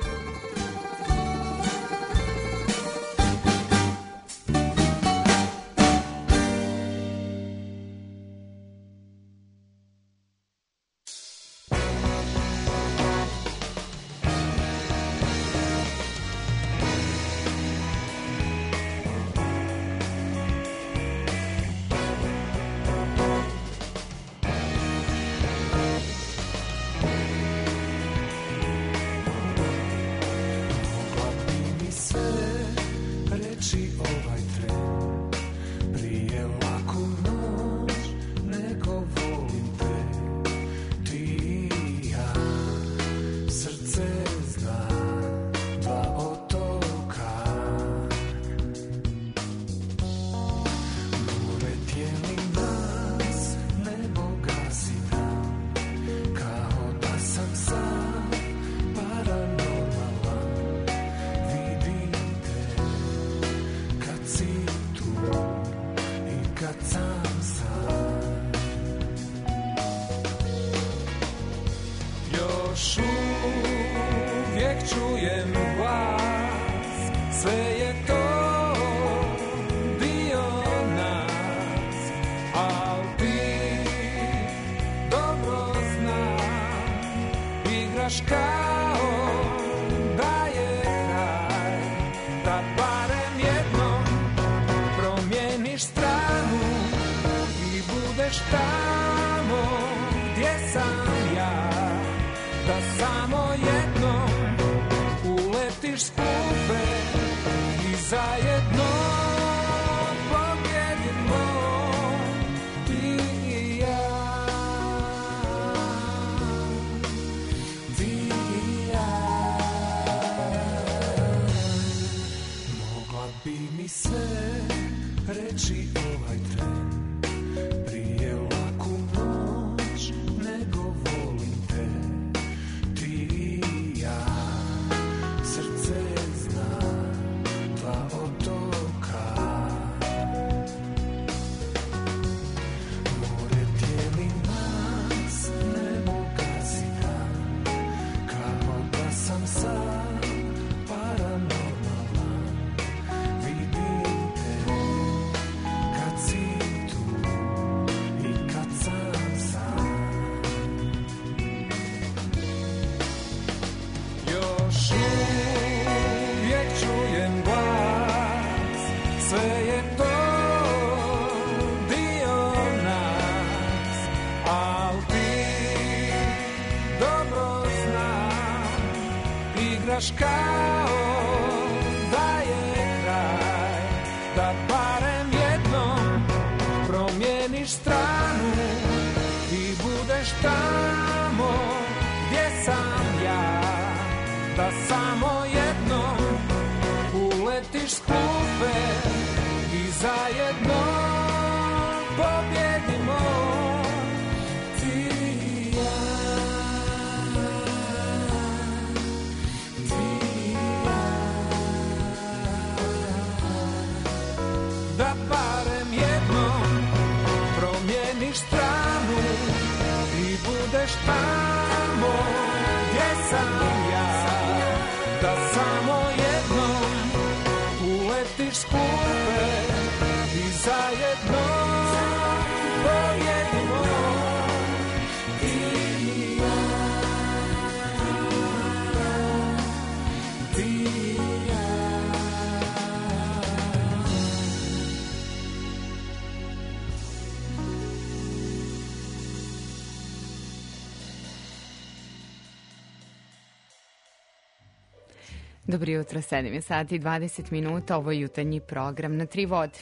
Dobro jutro, sedam je sati i dvadeset minuta, ovo je jutarnji program na Tri vode.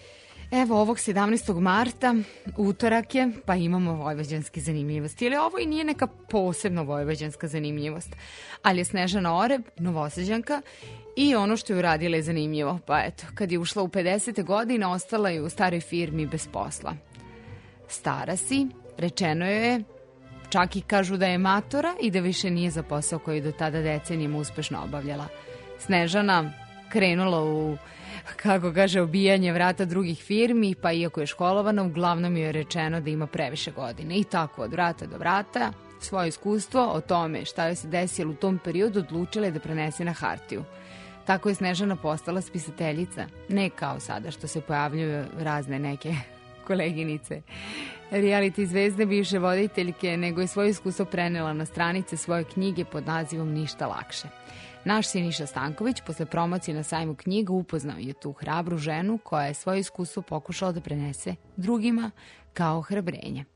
Evo, ovog sedamnaestog marta, utorak je, pa imamo vojvođanske zanimljivosti. Ali ovo i nije neka posebno vojvođanska zanimljivost. Ali je Snežana Oreb, Novosađanka, i ono što je uradila je zanimljivo. Pa eto, kad je ušla u pedesete godine, ostala je u staroj firmi bez posla. Stara si, rečeno je, čak i kažu da je matora i da više nije za posao koji do tada decenijima uspešno obavljala. Snežana krenula u, kako kaže, obijanje vrata drugih firmi, pa iako je školovana, uglavnom joj je rečeno da ima previše godine. I tako od vrata do vrata svoje iskustvo o tome šta joj se desilo u tom periodu odlučila je da prenese na hartiju. Tako je Snežana postala spisateljica, ne kao sada što se pojavljuju razne neke koleginice reality zvezde, bivše voditeljke, nego je svoje iskustvo prenela na stranice svoje knjige pod nazivom Ništa lakše. Naš Siniša Stanković posle promocije na sajmu knjiga upoznao je tu hrabru ženu koja je svoje iskustvo pokušala da prenese drugima kao hrabrenje.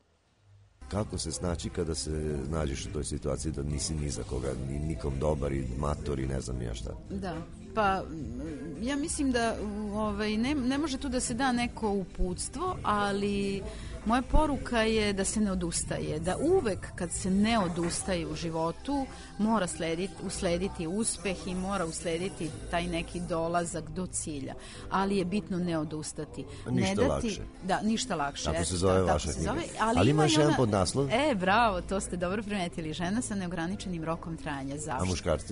Kako se snaći kada se nađeš u toj situaciji da nisi ni za koga, ni nikom dobar i mator i ne znam ja šta? Da, pa ja mislim da ovaj, ne, ne može tu da se da neko uputstvo, ali moja poruka je da se ne odustaje, da uvek kad se ne odustaje u životu mora slediti, uslediti uspeh i mora uslediti taj neki dolazak do cilja, ali je bitno ne odustati. Ništa ne dati, lakše. Da, ništa lakše. Tako eto, se zove tako vaša se knjiga. zove, ali, ali ima imaš ona... jedan podnaslov? E, bravo, to ste dobro primetili. Žena sa neograničenim rokom trajanja. Zašto? A muškarci?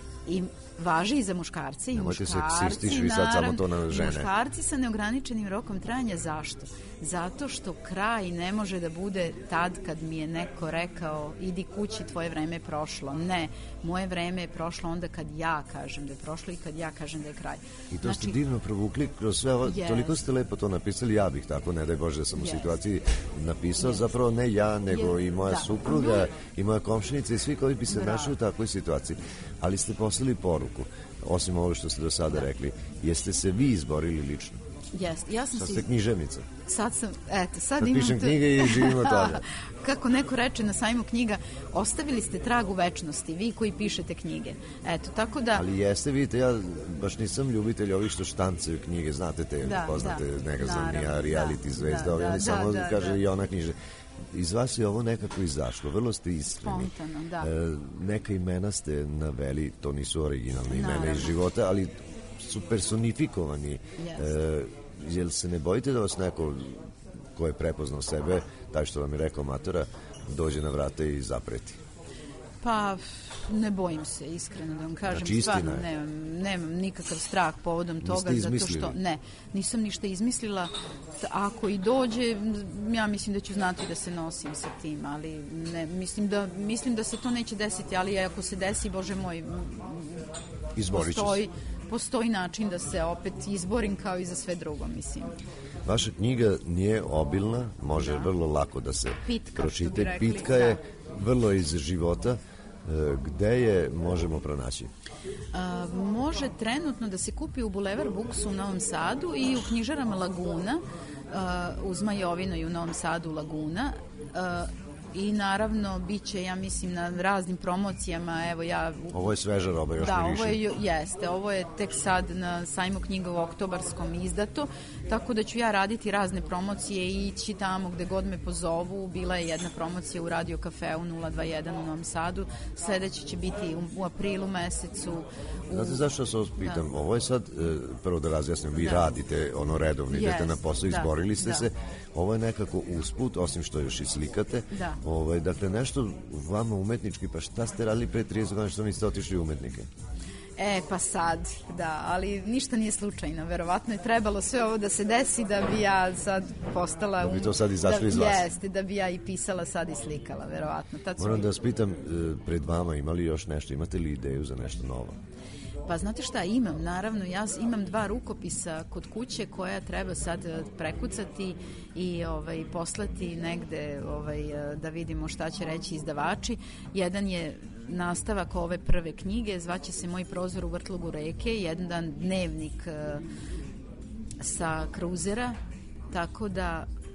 I važi i za muškarce i Nemojte muškarci, se ksistiš vi sad samo to na žene. Muškarci sa neograničenim rokom trajanja, zašto? Zato što kraj ne može da bude tad kad mi je neko rekao idi kući, tvoje vreme je prošlo. Ne, moje vreme je prošlo onda kad ja kažem da je prošlo i kad ja kažem da je kraj. I to znači, ste divno provukli kroz sve ovo, yes. Toliko ste lepo to napisali, ja bih tako, ne daj Bože da sam yes. u situaciji napisao, yes. zapravo ne ja, nego yes. i moja da. supruga i moja komšinica i svi koji bi se našli u takvoj situaciji. Ali ste poslali poruku, osim ovo što ste do sada rekli, jeste se vi izborili lično? Jeste, ja sam sad si... ste književnica. Sad sam, eto, sad, sad imam... pišem knjige i živim od toga. Kako neko reče na sajmu knjiga, ostavili ste trag u večnosti, vi koji pišete knjige. Eto, tako da... Ali jeste, vidite, ja baš nisam ljubitelj ovih što štancaju knjige, znate te, da, poznate da, negazovnija, reality da, zvezda, da, oni da, samo da, kaže da. I ona knjiže. Iz vas je ovo nekako izašlo, vrlo ste iskreni. Spontano, da. E, neka imena ste naveli, to nisu originalne imena iz života, ali su personifikovani. Yes. E, jel se ne bojite da vas neko ko je prepoznao sebe, taj što vam je rekao matora, dođe na vrata i zapreti? Pa, ne bojim se, iskreno da vam kažem. Znači, stvarno nemam, nemam nikakav strah povodom toga, zato što ne, nisam ništa izmislila. Ako i dođe, ja mislim da ću znati da se nosim sa tim, ali ne, mislim da, mislim da se to neće desiti, ali ako se desi, Bože moj, izborit će postoji, se. Postoji način da se opet izborim kao i za sve drugo, mislim. Vaša knjiga nije obilna, može da. vrlo lako da se pitka, pročite. Pitka je da. vrlo iz života. Gde je možemo pronaći? A, može trenutno da se kupi u Bulevar Buksu u Novom Sadu i u knjižarama Laguna, a, u Zmajovinoj u Novom Sadu Laguna. A, I naravno bit će, ja mislim, na raznim promocijama. Evo ja... Ovo je sveža roba, još da, ne više. Da, ovo je, jeste. Ovo je tek sad na sajmu knjiga u oktobarskom izdato, tako da ću ja raditi razne promocije i ići tamo gde god me pozovu. Bila je jedna promocija u Radio Kafeu nula dva jedan u Novom Sadu. Sledeće će biti u, u aprilu mesecu. U... Znate zašto se ovo pitam? Da. Ovo je sad, prvo da razjasnim, vi da. radite ono redovno, idete yes. na posao, da. izborili ste da. se. Ovo je nekako usput, osim što još i slikate. Da. Ovaj, dakle, nešto vama umetnički, pa šta ste radili pre trideset godina što niste otišli u umetnike? E, pa sad, da, ali ništa nije slučajno, verovatno je trebalo sve ovo da se desi da bi ja sad postala... Da bi to sad izašli da, iz vas. Jeste, da bi ja i pisala sad i slikala, verovatno. Tad Moram mi... da vas pitam, pred vama imali još nešto, imate li ideju za nešto novo? Pa znate šta, imam, naravno, ja imam dva rukopisa kod kuće koja treba sad prekucati i ovaj, poslati negde ovaj, da vidimo šta će reći izdavači. Jedan je nastavak ove prve knjige, zvaće se Moj prozor u vrtlogu reke, jedan dnevnik uh, sa kruzera, tako da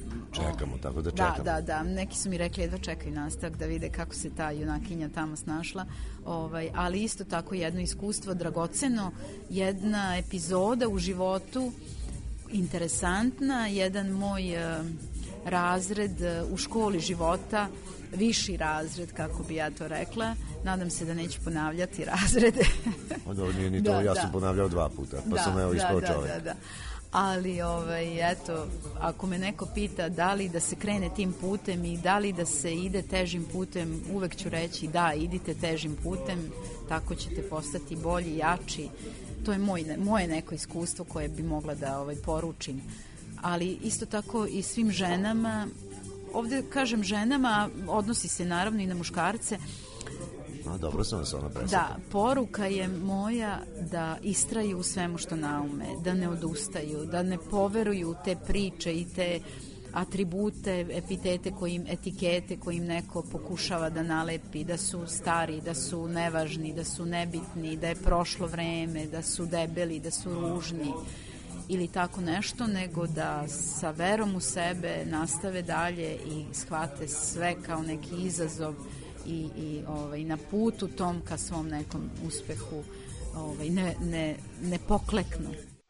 Čekamo, tako da Da, čekamo. da, da. Neki su mi rekli jedva čekaju nastavak da vide kako se ta junakinja tamo snašla. Ovaj, ali isto tako jedno iskustvo dragoceno, jedna epizoda u životu interesantna, jedan moj uh, razred uh, u školi života, viši razred, kako bi ja to rekla. Nadam se da neću ponavljati razrede. Onda ovo nije ni to, Da, ja da. sam ponavljao dva puta, pa Da, sam evo da, ispao da, čovjek. da, da. Ali, ovaj, eto, ako me neko pita da li da se krene tim putem i da li da se ide težim putem, uvek ću reći da, idite težim putem, tako ćete postati bolji, jači. To je moj, moje neko iskustvo koje bi mogla da ovaj, poručim. Ali isto tako i svim ženama, ovde kažem ženama, odnosi se naravno i na muškarce. A, dobro sam vas ona presretla. Da, poruka je moja da istraju u svemu što naume, da ne odustaju, da ne poveruju u te priče i te atribute, epitete kojim, etikete kojim neko pokušava da nalepi, da su stari, da su nevažni, da su nebitni, da je prošlo vreme, da su debeli, da su ružni ili tako nešto, nego da sa verom u sebe nastave dalje i shvate sve kao neki izazov i, i ovaj, na putu tom ka svom nekom uspehu ovaj, ne, ne, ne pokleknu.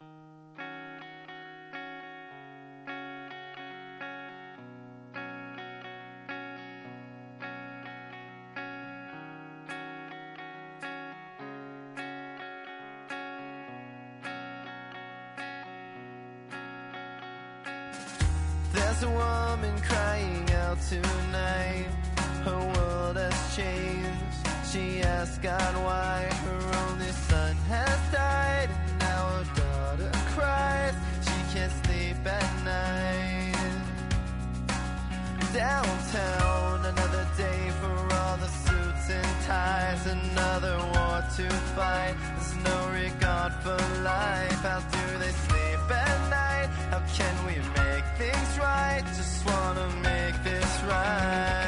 There's a woman crying out tonight. Her world has changed. She asks God why her only son has died. And now her daughter cries. She can't sleep at night. Downtown, another day for all the suits and ties. Another war to fight. There's no regard for life. How do they sleep at night? How can we make things right? Just wanna make this right.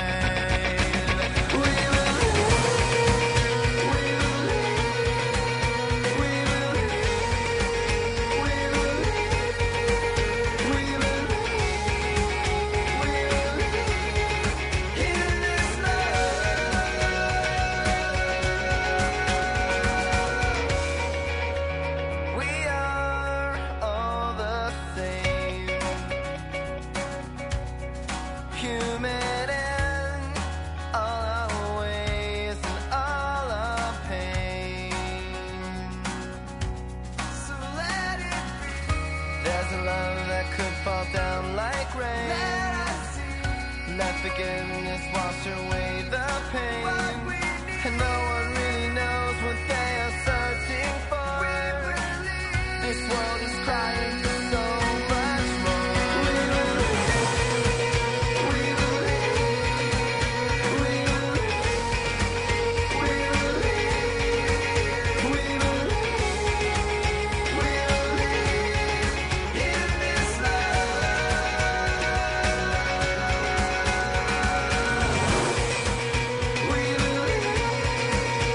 Forgiveness wash away the pain, and no one really knows what they are searching for. This world is crying for so much more. We believe, we believe, we believe, we believe, we believe, we believe in this love.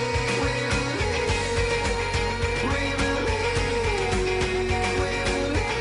We believe, we believe, we believe.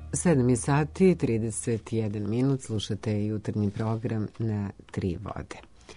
sedam je sati, trideset jedan minut, slušate jutarnji program na Tri vode.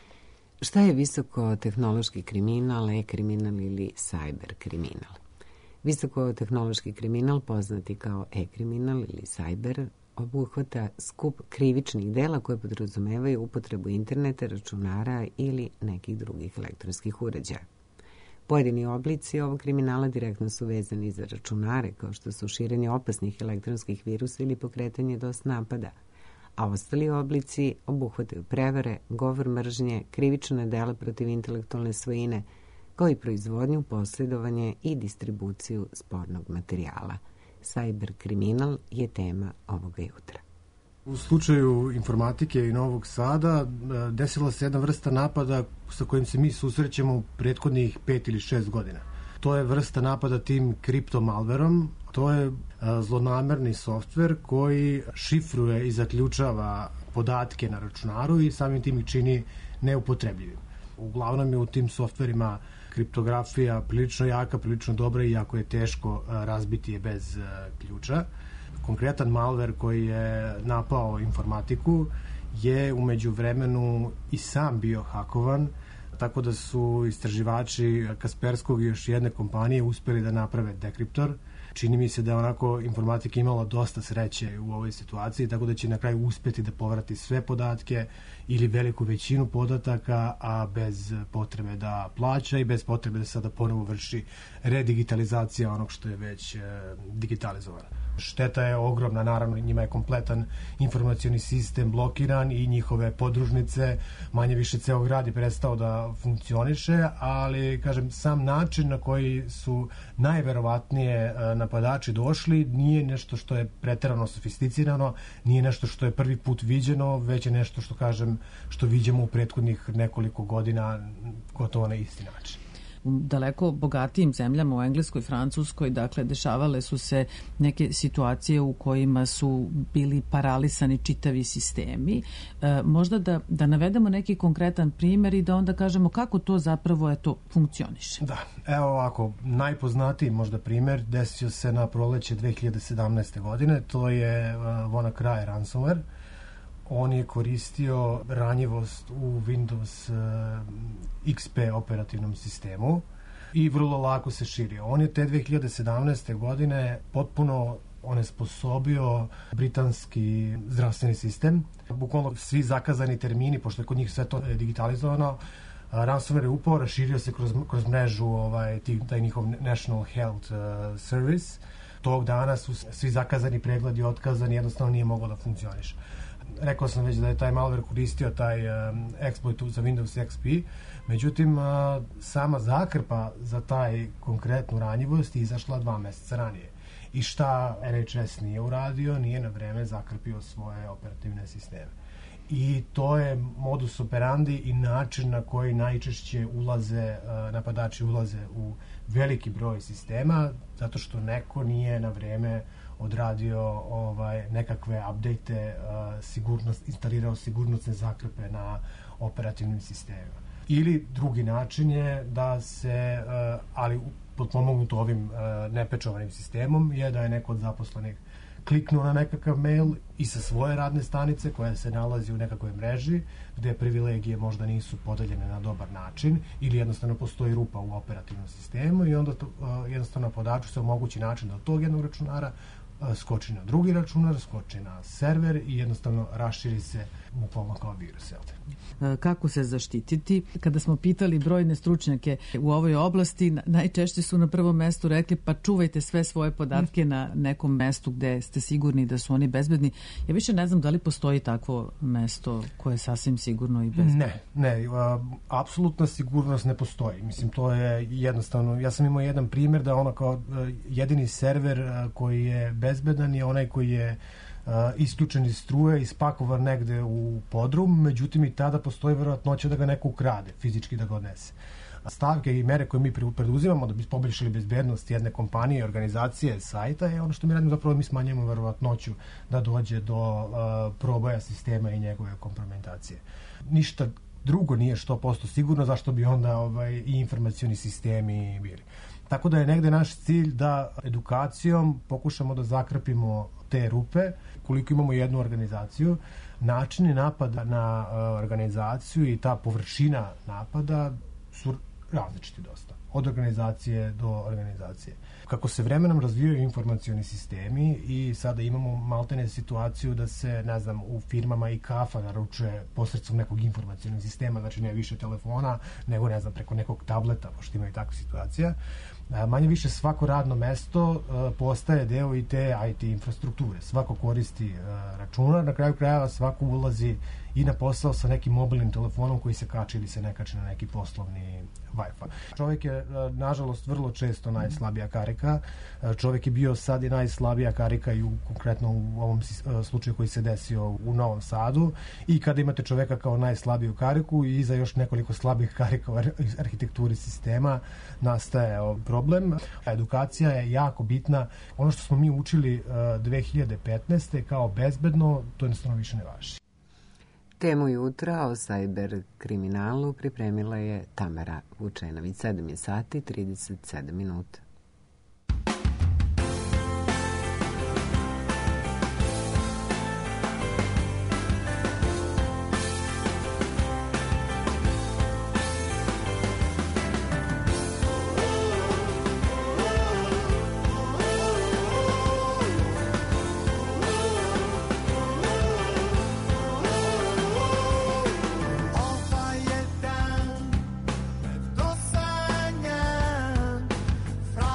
Šta je visokotehnološki kriminal, e-kriminal ili cyber kriminal? Visokotehnološki kriminal, poznati kao e-kriminal ili cyber, obuhvata skup krivičnih dela koje podrazumevaju upotrebu interneta, računara ili nekih drugih elektronskih uređaja. Pojedini oblici ovog kriminala direktno su vezani za računare, kao što su širenje opasnih elektronskih virusa ili pokretanje DOS napada, a ostali oblici obuhvataju prevare, govor mržnje, krivična dela protiv intelektualne svojine, kao i proizvodnju, posjedovanje i distribuciju spornog materijala. Cyber kriminal je tema ovoga jutra. U slučaju informatike i Novog Sada desila se jedna vrsta napada sa kojim se mi susrećemo prethodnih pet ili šest godina. To je vrsta napada tim kriptomalverom. To je zlonamerni softver koji šifruje i zaključava podatke na računaru i samim tim ih čini neupotrebljivim. Uglavnom je u tim softverima kriptografija prilično jaka, prilično dobra i jako je teško razbiti je bez ključa. Konkretan malver koji je napao informatiku je umeđu vremenu i sam bio hakovan, tako da su istraživači Kasperskog i još jedne kompanije uspeli da naprave dekriptor. Čini mi se da je onako informatika imala dosta sreće u ovoj situaciji, tako da će na kraju uspeti da povrati sve podatke ili veliku većinu podataka, a bez potrebe da plaća i bez potrebe da sada ponovo vrši redigitalizacija onog što je već e, digitalizovano. Šteta je ogromna, naravno njima je kompletan informacioni sistem blokiran i njihove podružnice, manje više ceo grad je prestao da funkcioniše, ali kažem, sam način na koji su najverovatnije napadači došli nije nešto što je preterano sofisticirano, nije nešto što je prvi put viđeno, već je nešto što kažem, što viđemo u prethodnih nekoliko godina gotovo na isti način. U daleko bogatijim zemljama, u Engleskoj, Francuskoj, dakle, dešavale su se neke situacije u kojima su bili paralisani čitavi sistemi. E, možda da, da navedemo neki konkretan primjer i da onda kažemo kako to zapravo eto, funkcioniše. Da, evo ovako, najpoznatiji možda primjer desio se na proleće dve hiljade sedamnaeste. godine, to je uh, WannaCry ransomware. On je koristio ranjivost u Windows uh, X P operativnom sistemu i vrlo lako se širio. On je te dve hiljade sedamnaeste. godine potpuno onesposobio britanski zdravstveni sistem. Bukvalno svi zakazani termini, pošto je kod njih sve to digitalizovano, ransomware je upao, raširio se kroz, kroz mrežu ovaj, taj njihov National Health uh, Service. Tog dana su svi zakazani pregledi otkazani, jednostavno nije moglo da funkcioniše. Rekao sam već da je taj malware koristio taj um, exploit za Windows X P, međutim uh, sama zakrpa za taj konkretnu ranjivost je izašla dva meseca ranije. I šta N H S nije uradio, nije na vreme zakrpio svoje operativne sisteme. I to je modus operandi i način na koji najčešće ulaze, uh, napadači ulaze u veliki broj sistema, zato što neko nije na vreme odradio ovaj, nekakve update, uh, sigurnost, instalirao sigurnosne zakrpe na operativnim sistemima. Ili drugi način je da se, uh, ali potpomognuto ovim uh, nepečovanim sistemom, je da je neko od zaposlenih kliknuo na nekakav mail i sa svoje radne stanice koja se nalazi u nekakvoj mreži gde privilegije možda nisu podeljene na dobar način ili jednostavno postoji rupa u operativnom sistemu i onda to, uh, jednostavno napadaču se omogući način da od tog jednog računara skoči na drugi računar, skoči na server i jednostavno raširi se bukvalno kao virus. Kako se zaštititi? Kada smo pitali brojne stručnjake u ovoj oblasti, najčešće su na prvom mestu rekli pa čuvajte sve svoje podatke na nekom mestu gde ste sigurni da su oni bezbedni. Ja više ne znam da li postoji takvo mesto koje je sasvim sigurno i bezbedno. Ne, ne, apsolutna sigurnost ne postoji. Mislim, to je jednostavno, ja sam imao jedan primjer da ono kao jedini server koji je bezbedan je onaj koji je uh, isključen iz struje i spakovan negde u podrum, međutim i tada postoji verovatnoća da ga neko ukrade, fizički da ga odnese. Stavke i mere koje mi preduzimamo da bi poboljšali bezbednost jedne kompanije, organizacije, sajta je ono što mi radimo, zapravo mi smanjujemo verovatnoću da dođe do uh, proboja sistema i njegove kompromitacije. Ništa drugo nije sto posto sigurno, zašto bi onda ovaj, i informacioni sistemi bili. Tako da je negde naš cilj da edukacijom pokušamo da zakrpimo te rupe. Koliko imamo jednu organizaciju, načini napada na organizaciju i ta površina napada su različiti dosta. Od organizacije do organizacije. Kako se vremenom razvijaju informacioni sistemi i sada imamo maltene situaciju da se, ne znam, u firmama i kafa naručuje posredstvom nekog informacionog sistema, znači ne više telefona, nego, ne znam, preko nekog tableta, pošto imaju takva situacija. Manje više svako radno mesto postaje deo i te I T infrastrukture. Svako koristi računar, na kraju krajeva svako ulazi i na posao sa nekim mobilnim telefonom koji se kači ili se ne kači na neki poslovni Wi-Fi. Čovjek je, nažalost, vrlo često najslabija karika. Čovjek je bio sad i najslabija karika i u, konkretno u ovom slučaju koji se desio u Novom Sadu. I kada imate čovjeka kao najslabiju kariku i iza još nekoliko slabih karika u arhitekturi sistema, nastaje problem. Edukacija je jako bitna. Ono što smo mi učili dve hiljade petnaeste kao bezbedno, to jednostavno više ne važi. Temu jutra o sajber kriminalu pripremila je Tamara Vučenović. sedam je sati, trideset sedam minuta. Fra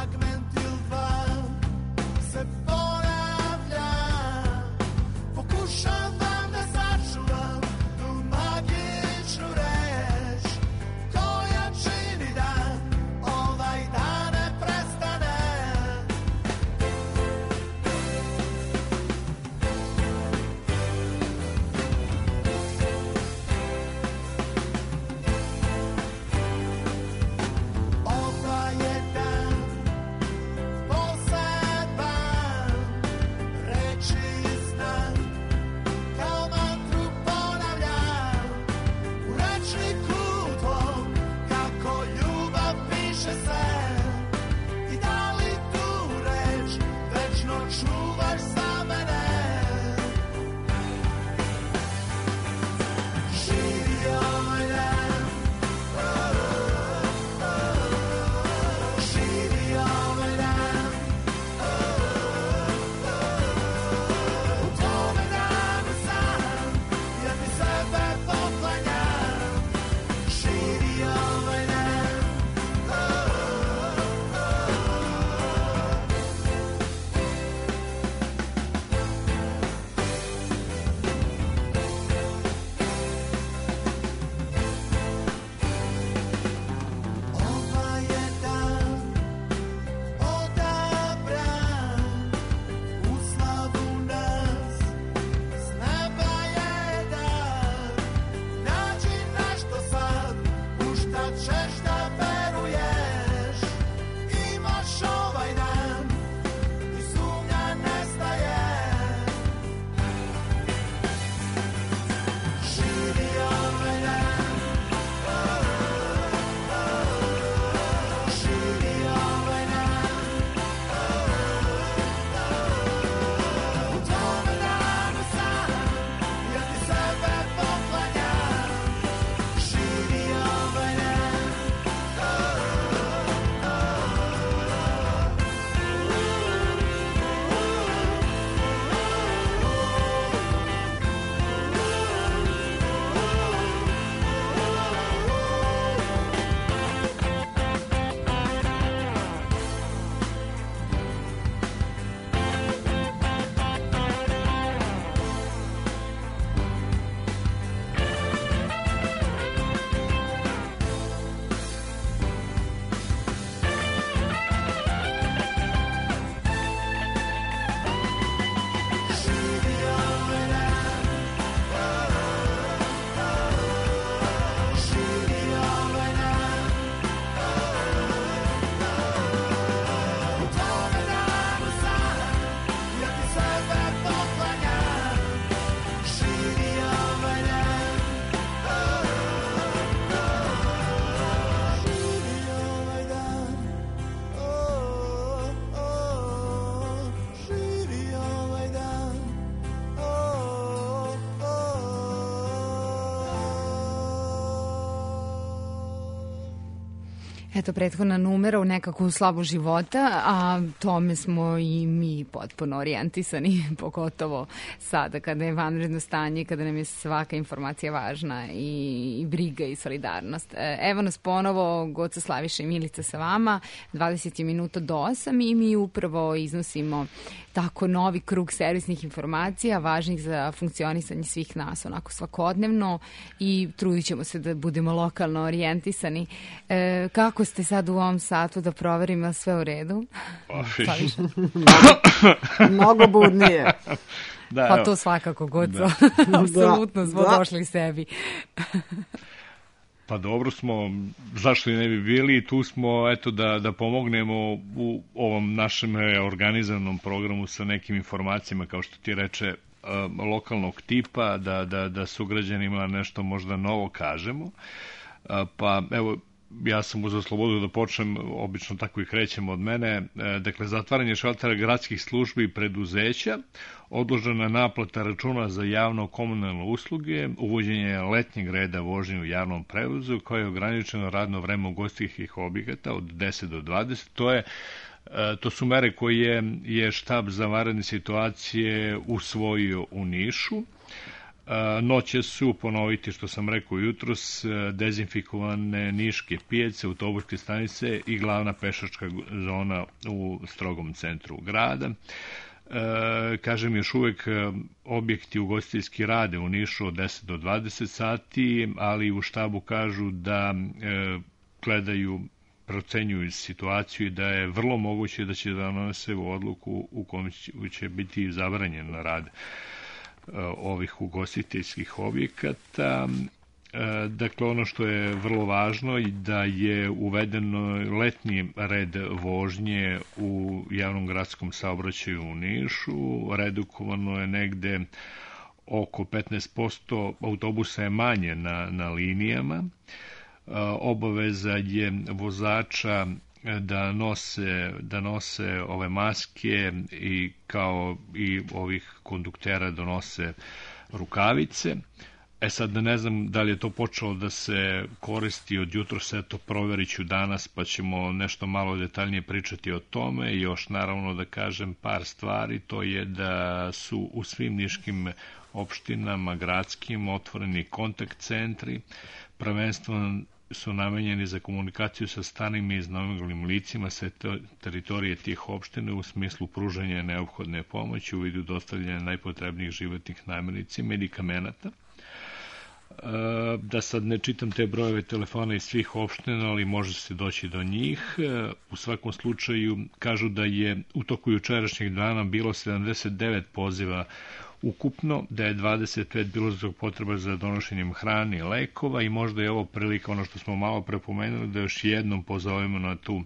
Eto, prethodna numera u nekakvu slabu života, a tome smo i mi potpuno orijentisani, pogotovo sada kada je vanredno stanje, kada nam je svaka informacija važna i, i briga i solidarnost. Evo nas ponovo, Goca, Slaviša i Milica sa vama, dvadeset minuta do osam i mi upravo iznosimo tako novi krug servisnih informacija, važnih za funkcionisanje svih nas onako svakodnevno i trudit ćemo se da budemo lokalno orijentisani. E, kako ste sad u ovom satu, da proverimo sve u redu? Mnogo budnije. Da, pa to svakako, Goco. Apsolutno smo da. došli sebi. Pa dobro smo, zašto i ne bi bili, tu smo eto da, da pomognemo u ovom našem organizovanom programu sa nekim informacijama, kao što ti reče, lokalnog tipa, da, da, da sugrađanima nešto možda novo kažemo. Pa evo, ja sam uzeo slobodu da počnem, obično tako i krećem od mene. Dakle, zatvaranje šaltera gradskih službi i preduzeća, odložena naplata računa za javno-komunalne usluge, uvođenje letnjeg reda vožnje u javnom prevozu, koje je ograničeno radno vreme ugostiteljskih objekata od deset do dvadeset. To je To su mere koje je štab za vanredne situacije usvojio u Nišu. Noće su, ponoviti što sam rekao jutros, dezinfikovane niške pijace, autobuske stanice i glavna pešačka zona u strogom centru grada. E, kažem, još uvek objekti ugostiteljski rade u Nišu od deset do dvadeset sati, ali u štabu kažu da e, gledaju, procenjuju situaciju i da je vrlo moguće da će donose u odluku u kojoj će biti zabranjen rad ovih ugostiteljskih objekata. Dakle, ono što je vrlo važno je da je uvedeno letnji red vožnje u javnom gradskom saobraćaju u Nišu. Redukovano je negde oko petnaest posto autobusa je manje na, na linijama. Obaveza je vozača da nose, da nose ove maske i kao i ovih konduktera da nose rukavice. E sad ne znam da li je to počelo da se koristi od jutros, eto proverit ću danas pa ćemo nešto malo detaljnije pričati o tome. I još naravno da kažem par stvari, to je da su u svim niškim opštinama gradskim otvoreni kontakt centri, prvenstveno su namenjeni za komunikaciju sa starim i iznomoglim licima sa teritorije tih opština u smislu pružanja neophodne pomoći u vidu dostavljanja najpotrebnijih životnih namirnica i medikamenata. Da sad ne čitam te brojeve telefona iz svih opština, ali može se doći do njih. U svakom slučaju kažu da je u toku jučerašnjeg dana bilo sedamdeset devet poziva ukupno, da je dvadeset pet bilo zbog potreba za donošenjem hrane i lekova i možda je ovo prilika, ono što smo malo prepomenuli, da još jednom pozovemo na tu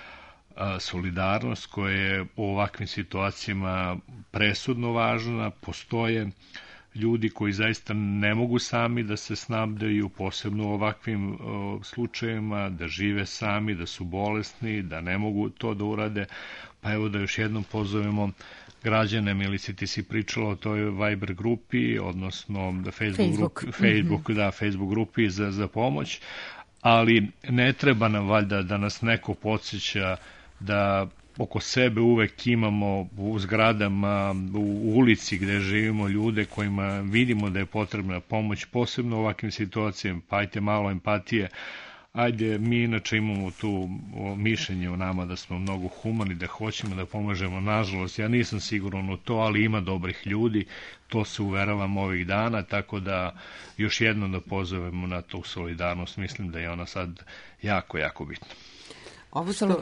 a, solidarnost koja je u ovakvim situacijama presudno važna. Postoje ljudi koji zaista ne mogu sami da se snabdeju, posebno u ovakvim o, slučajevima, da žive sami, da su bolesni, da ne mogu to da urade. Pa evo da još jednom pozovemo građane. Milici, ti si pričala o toj Viber grupi, odnosno Facebook, Facebook. Grupi, Facebook, mm-hmm. da, Facebook grupi za, za pomoć, ali ne treba nam valjda da nas neko podsjeća da oko sebe uvek imamo u zgradama, u ulici gde živimo ljude kojima vidimo da je potrebna pomoć, posebno u ovakvim situacijama, pa ajte malo empatije. Ajde, mi inače imamo tu mišljenje o nama da smo mnogo humani, da hoćemo da pomažemo. Nažalost, ja nisam siguran u to, ali ima dobrih ljudi, to se uveravam ovih dana, tako da još jednom da pozovemo na tu solidarnost, mislim da je ona sad jako, jako bitna. Ovo što,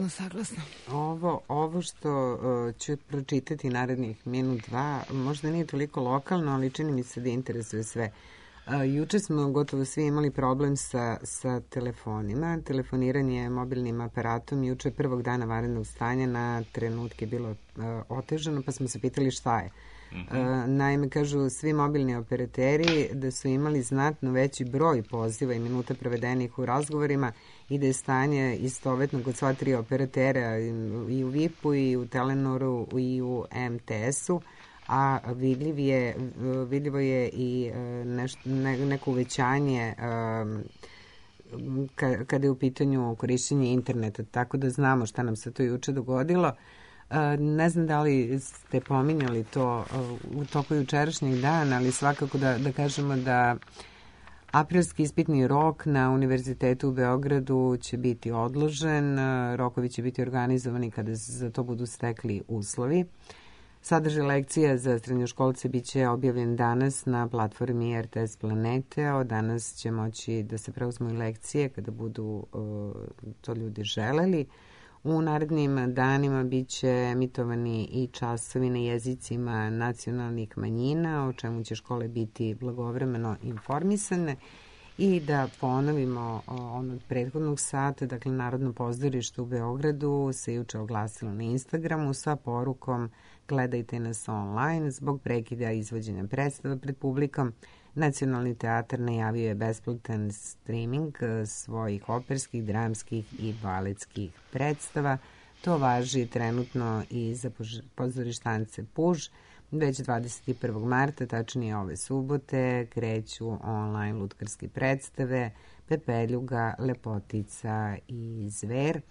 ovo, ovo što uh, ću pročitati narednih minut, dva, možda nije toliko lokalno, ali čini mi se da interesuje sve. Uh, juče smo gotovo svi imali problem sa, sa telefonima. Telefoniranje mobilnim aparatom juče prvog dana vanrednog stanja na trenutke bilo uh, otežano, pa smo se pitali šta je. Uh, naime, kažu svi mobilni operateri da su imali znatno veći broj poziva i minuta provedenih u razgovorima i da je stanje istovetno kod sva tri operatera i u V I P-u i u Telenoru i u M T S-u, a vidljiv je, vidljivo je i neš, ne, neko uvećanje um, ka, kada je u pitanju korišćenje interneta, tako da znamo šta nam se to juče dogodilo. Ne znam da li ste pominjali to u toku jučerašnjeg dana, ali svakako da, da kažemo da aprilski ispitni rok na Univerzitetu u Beogradu će biti odložen. Rokovi će biti organizovani kada za to budu stekli uslovi. Sadržaj lekcija za srednjoškolce biće objavljen danas na platformi R T S Planete. Od danas će moći da se preuzmu i lekcije kada budu to ljudi želeli. U narednim danima biće emitovani i časovi na jezicima nacionalnih manjina, o čemu će škole biti blagovremeno informisane. I da ponovimo ono od prethodnog sata, dakle Narodno pozorište u Beogradu se juče oglasilo na Instagramu sa porukom gledajte nas online zbog prekida izvođenja predstava pred publikom. Nacionalni teatar najavio je besplatan streaming svojih operskih, dramskih i baletskih predstava. To važi trenutno i za pozorištance Puž. Već dvadeset prvog marta, tačnije ove subote, kreću online lutkarske predstave Pepeljuga, Lepotica i Zver.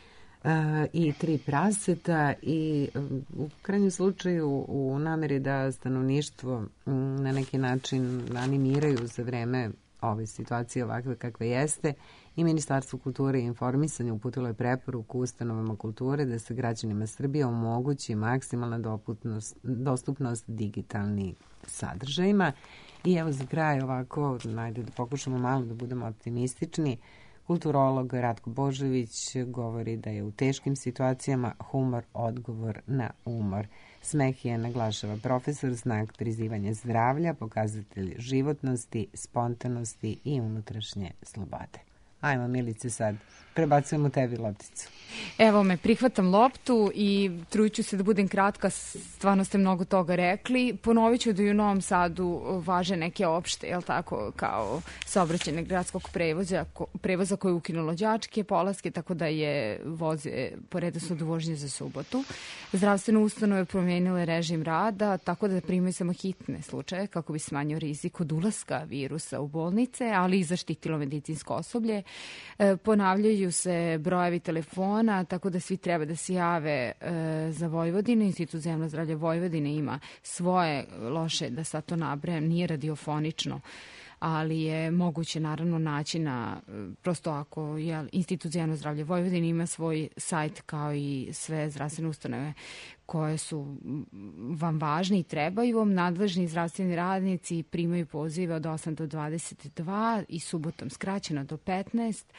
I Tri praseta i u krajnjem slučaju u nameri da stanovništvo na neki način animiraju za vreme ove situacije ovakve kakve jeste i Ministarstvo kulture i informisanja uputilo je preporuku ustanovama kulture da se građanima Srbije omogući maksimalna dostupnost digitalnih sadržajima. I evo za kraj ovako, najde da pokušamo malo da budemo optimistični. Kulturolog Ratko Božović govori da je u teškim situacijama humor odgovor na umor. Smeh je, naglašava profesor, znak prizivanja zdravlja, pokazatelj životnosti, spontanosti i unutrašnje slobode. Ajmo, Milice, sad prebacujemo tebi lopticu. Evo me, prihvatam loptu i trudit ću se da budem kratka, stvarno ste mnogo toga rekli. Ponovit ću da i u Novom Sadu važe neke opšte, jel tako, kao saobraćajne gradskog prevoza, prevoza koje je ukinulo đačke polaske, tako da je voze po redosledu vožnje za subotu. Zdravstvene ustanove promijenile režim rada, tako da primaju samo hitne slučaje kako bi smanjio rizik od ulaska virusa u bolnice, ali i zaštitilo medicinsko osoblje. E, ponavljaju se brojevi telefona, tako da svi treba da se jave e, za Vojvodinu. Institut za javno zdravlje Vojvodine ima svoje loše, da sad to nabrajem, nije radiofonično, ali je moguće naravno naći na, prosto ako je Institut za javno zdravlje Vojvodine ima svoj sajt kao i sve zdravstvene ustanove koje su vam važne i trebaju vam. Nadležni zdravstveni radnici primaju pozive od osam do dvadeset dva i subotom skraćeno do petnaest.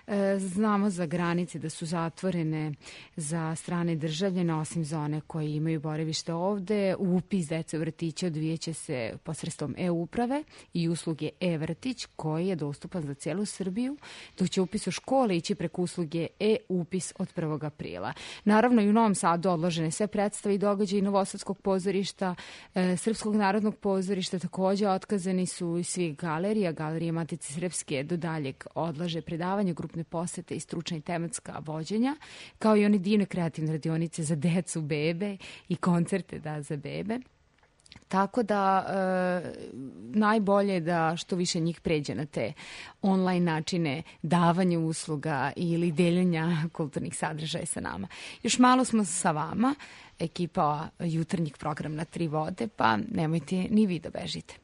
Znamo za granice da su zatvorene za strane državljane, osim za one koje imaju boravište ovde. Upis dece u vrtiće odvijeće se posredstvom e-uprave i usluge e-vrtić koji je dostupan za cijelu Srbiju, dok će upis u škole ići preko usluge e-upis od prvog aprila. Naravno i u Novom Sadu odložene sve predstave i događaji Novosadskog pozorišta, e, Srpskog narodnog pozorišta, takođe otkazani su i svi galerija, galerije Matice Srpske do daljeg odlaže predavanje, grupne posete i stručna i tematska vođenja, kao i one divne kreativne radionice za decu, bebe i koncerte da za bebe. Tako da e, najbolje je da što više njih pređe na te online načine davanja usluga ili deljenja kulturnih sadržaja sa nama. Još malo smo sa vama, ekipa jutarnjih programa na Tri vode, pa nemojte ni vi da bežite.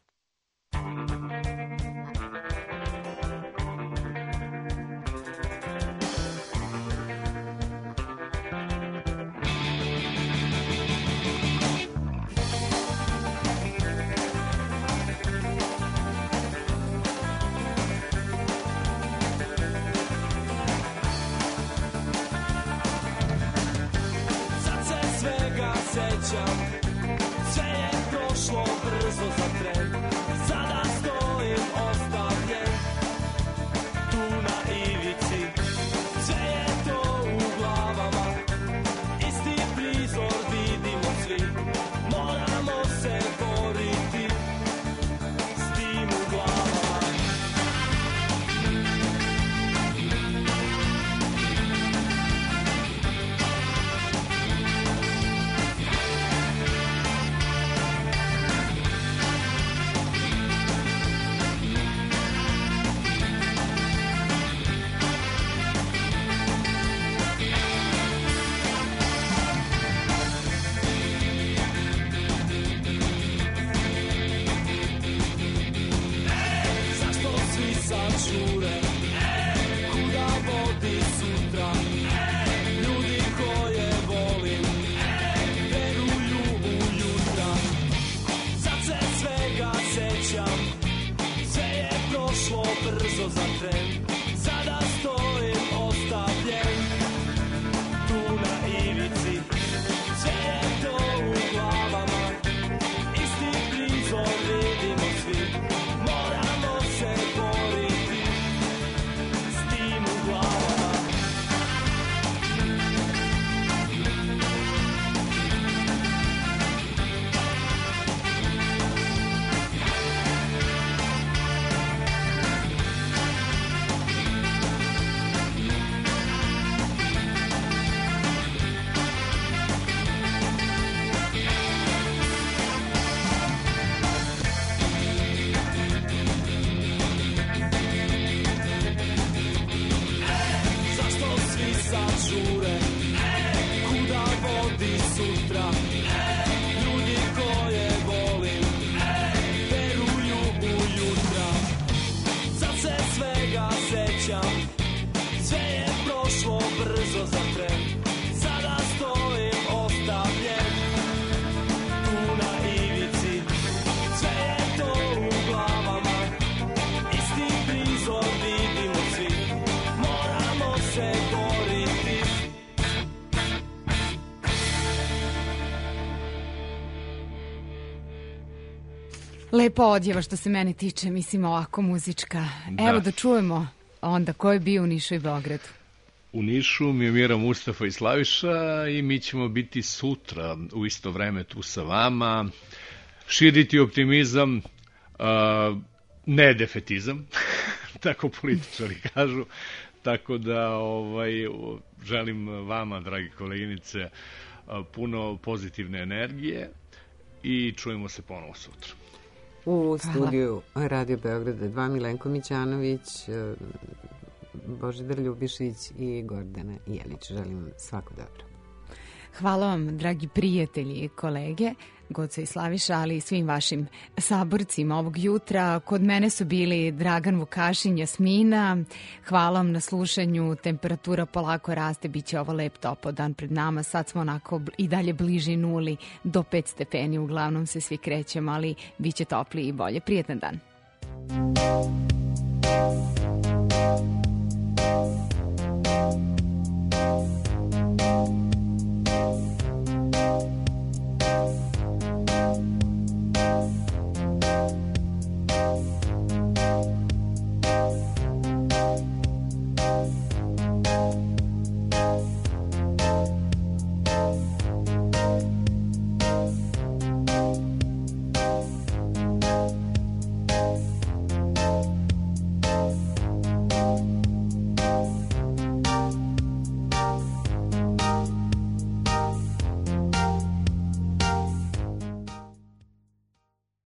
Sve je prošlo brzo za tren, sada stojim ostavljen tu na ivici. Sve je to u glavama, isti prizor vidimo svi. Moramo se boriti s tim u glavama. Lepa odjeva što se mene tiče, mislim ovako muzička. Da. Evo da čujemo onda ko je bio u Nišu i Beogradu. U Nišu Mijomira, Mustafa i Slaviša i mi ćemo biti sutra u isto vreme tu sa vama, širiti optimizam, uh, ne defetizam, tako političari kažu, tako da ovaj, želim vama, dragi koleginice, puno pozitivne energije i čujemo se ponovo sutra. U studiju Radio Beograda dva Milenko Mićanović, Božidar Ljubišić i Gordana Jelić. Želim svako dobro. Hvala vam, dragi prijatelji i kolege, Goco i Slaviša, ali i svim vašim saborcima ovog jutra. Kod mene su bili Dragan Vukašin, Jasmina. Hvala vam na slušanju. Temperatura polako raste, bit će ovo lep topo dan pred nama. Sad smo onako i dalje bliži nuli do pet stepeni. Uglavnom se svi krećemo, ali bit će topliji i bolje. Prijetan dan.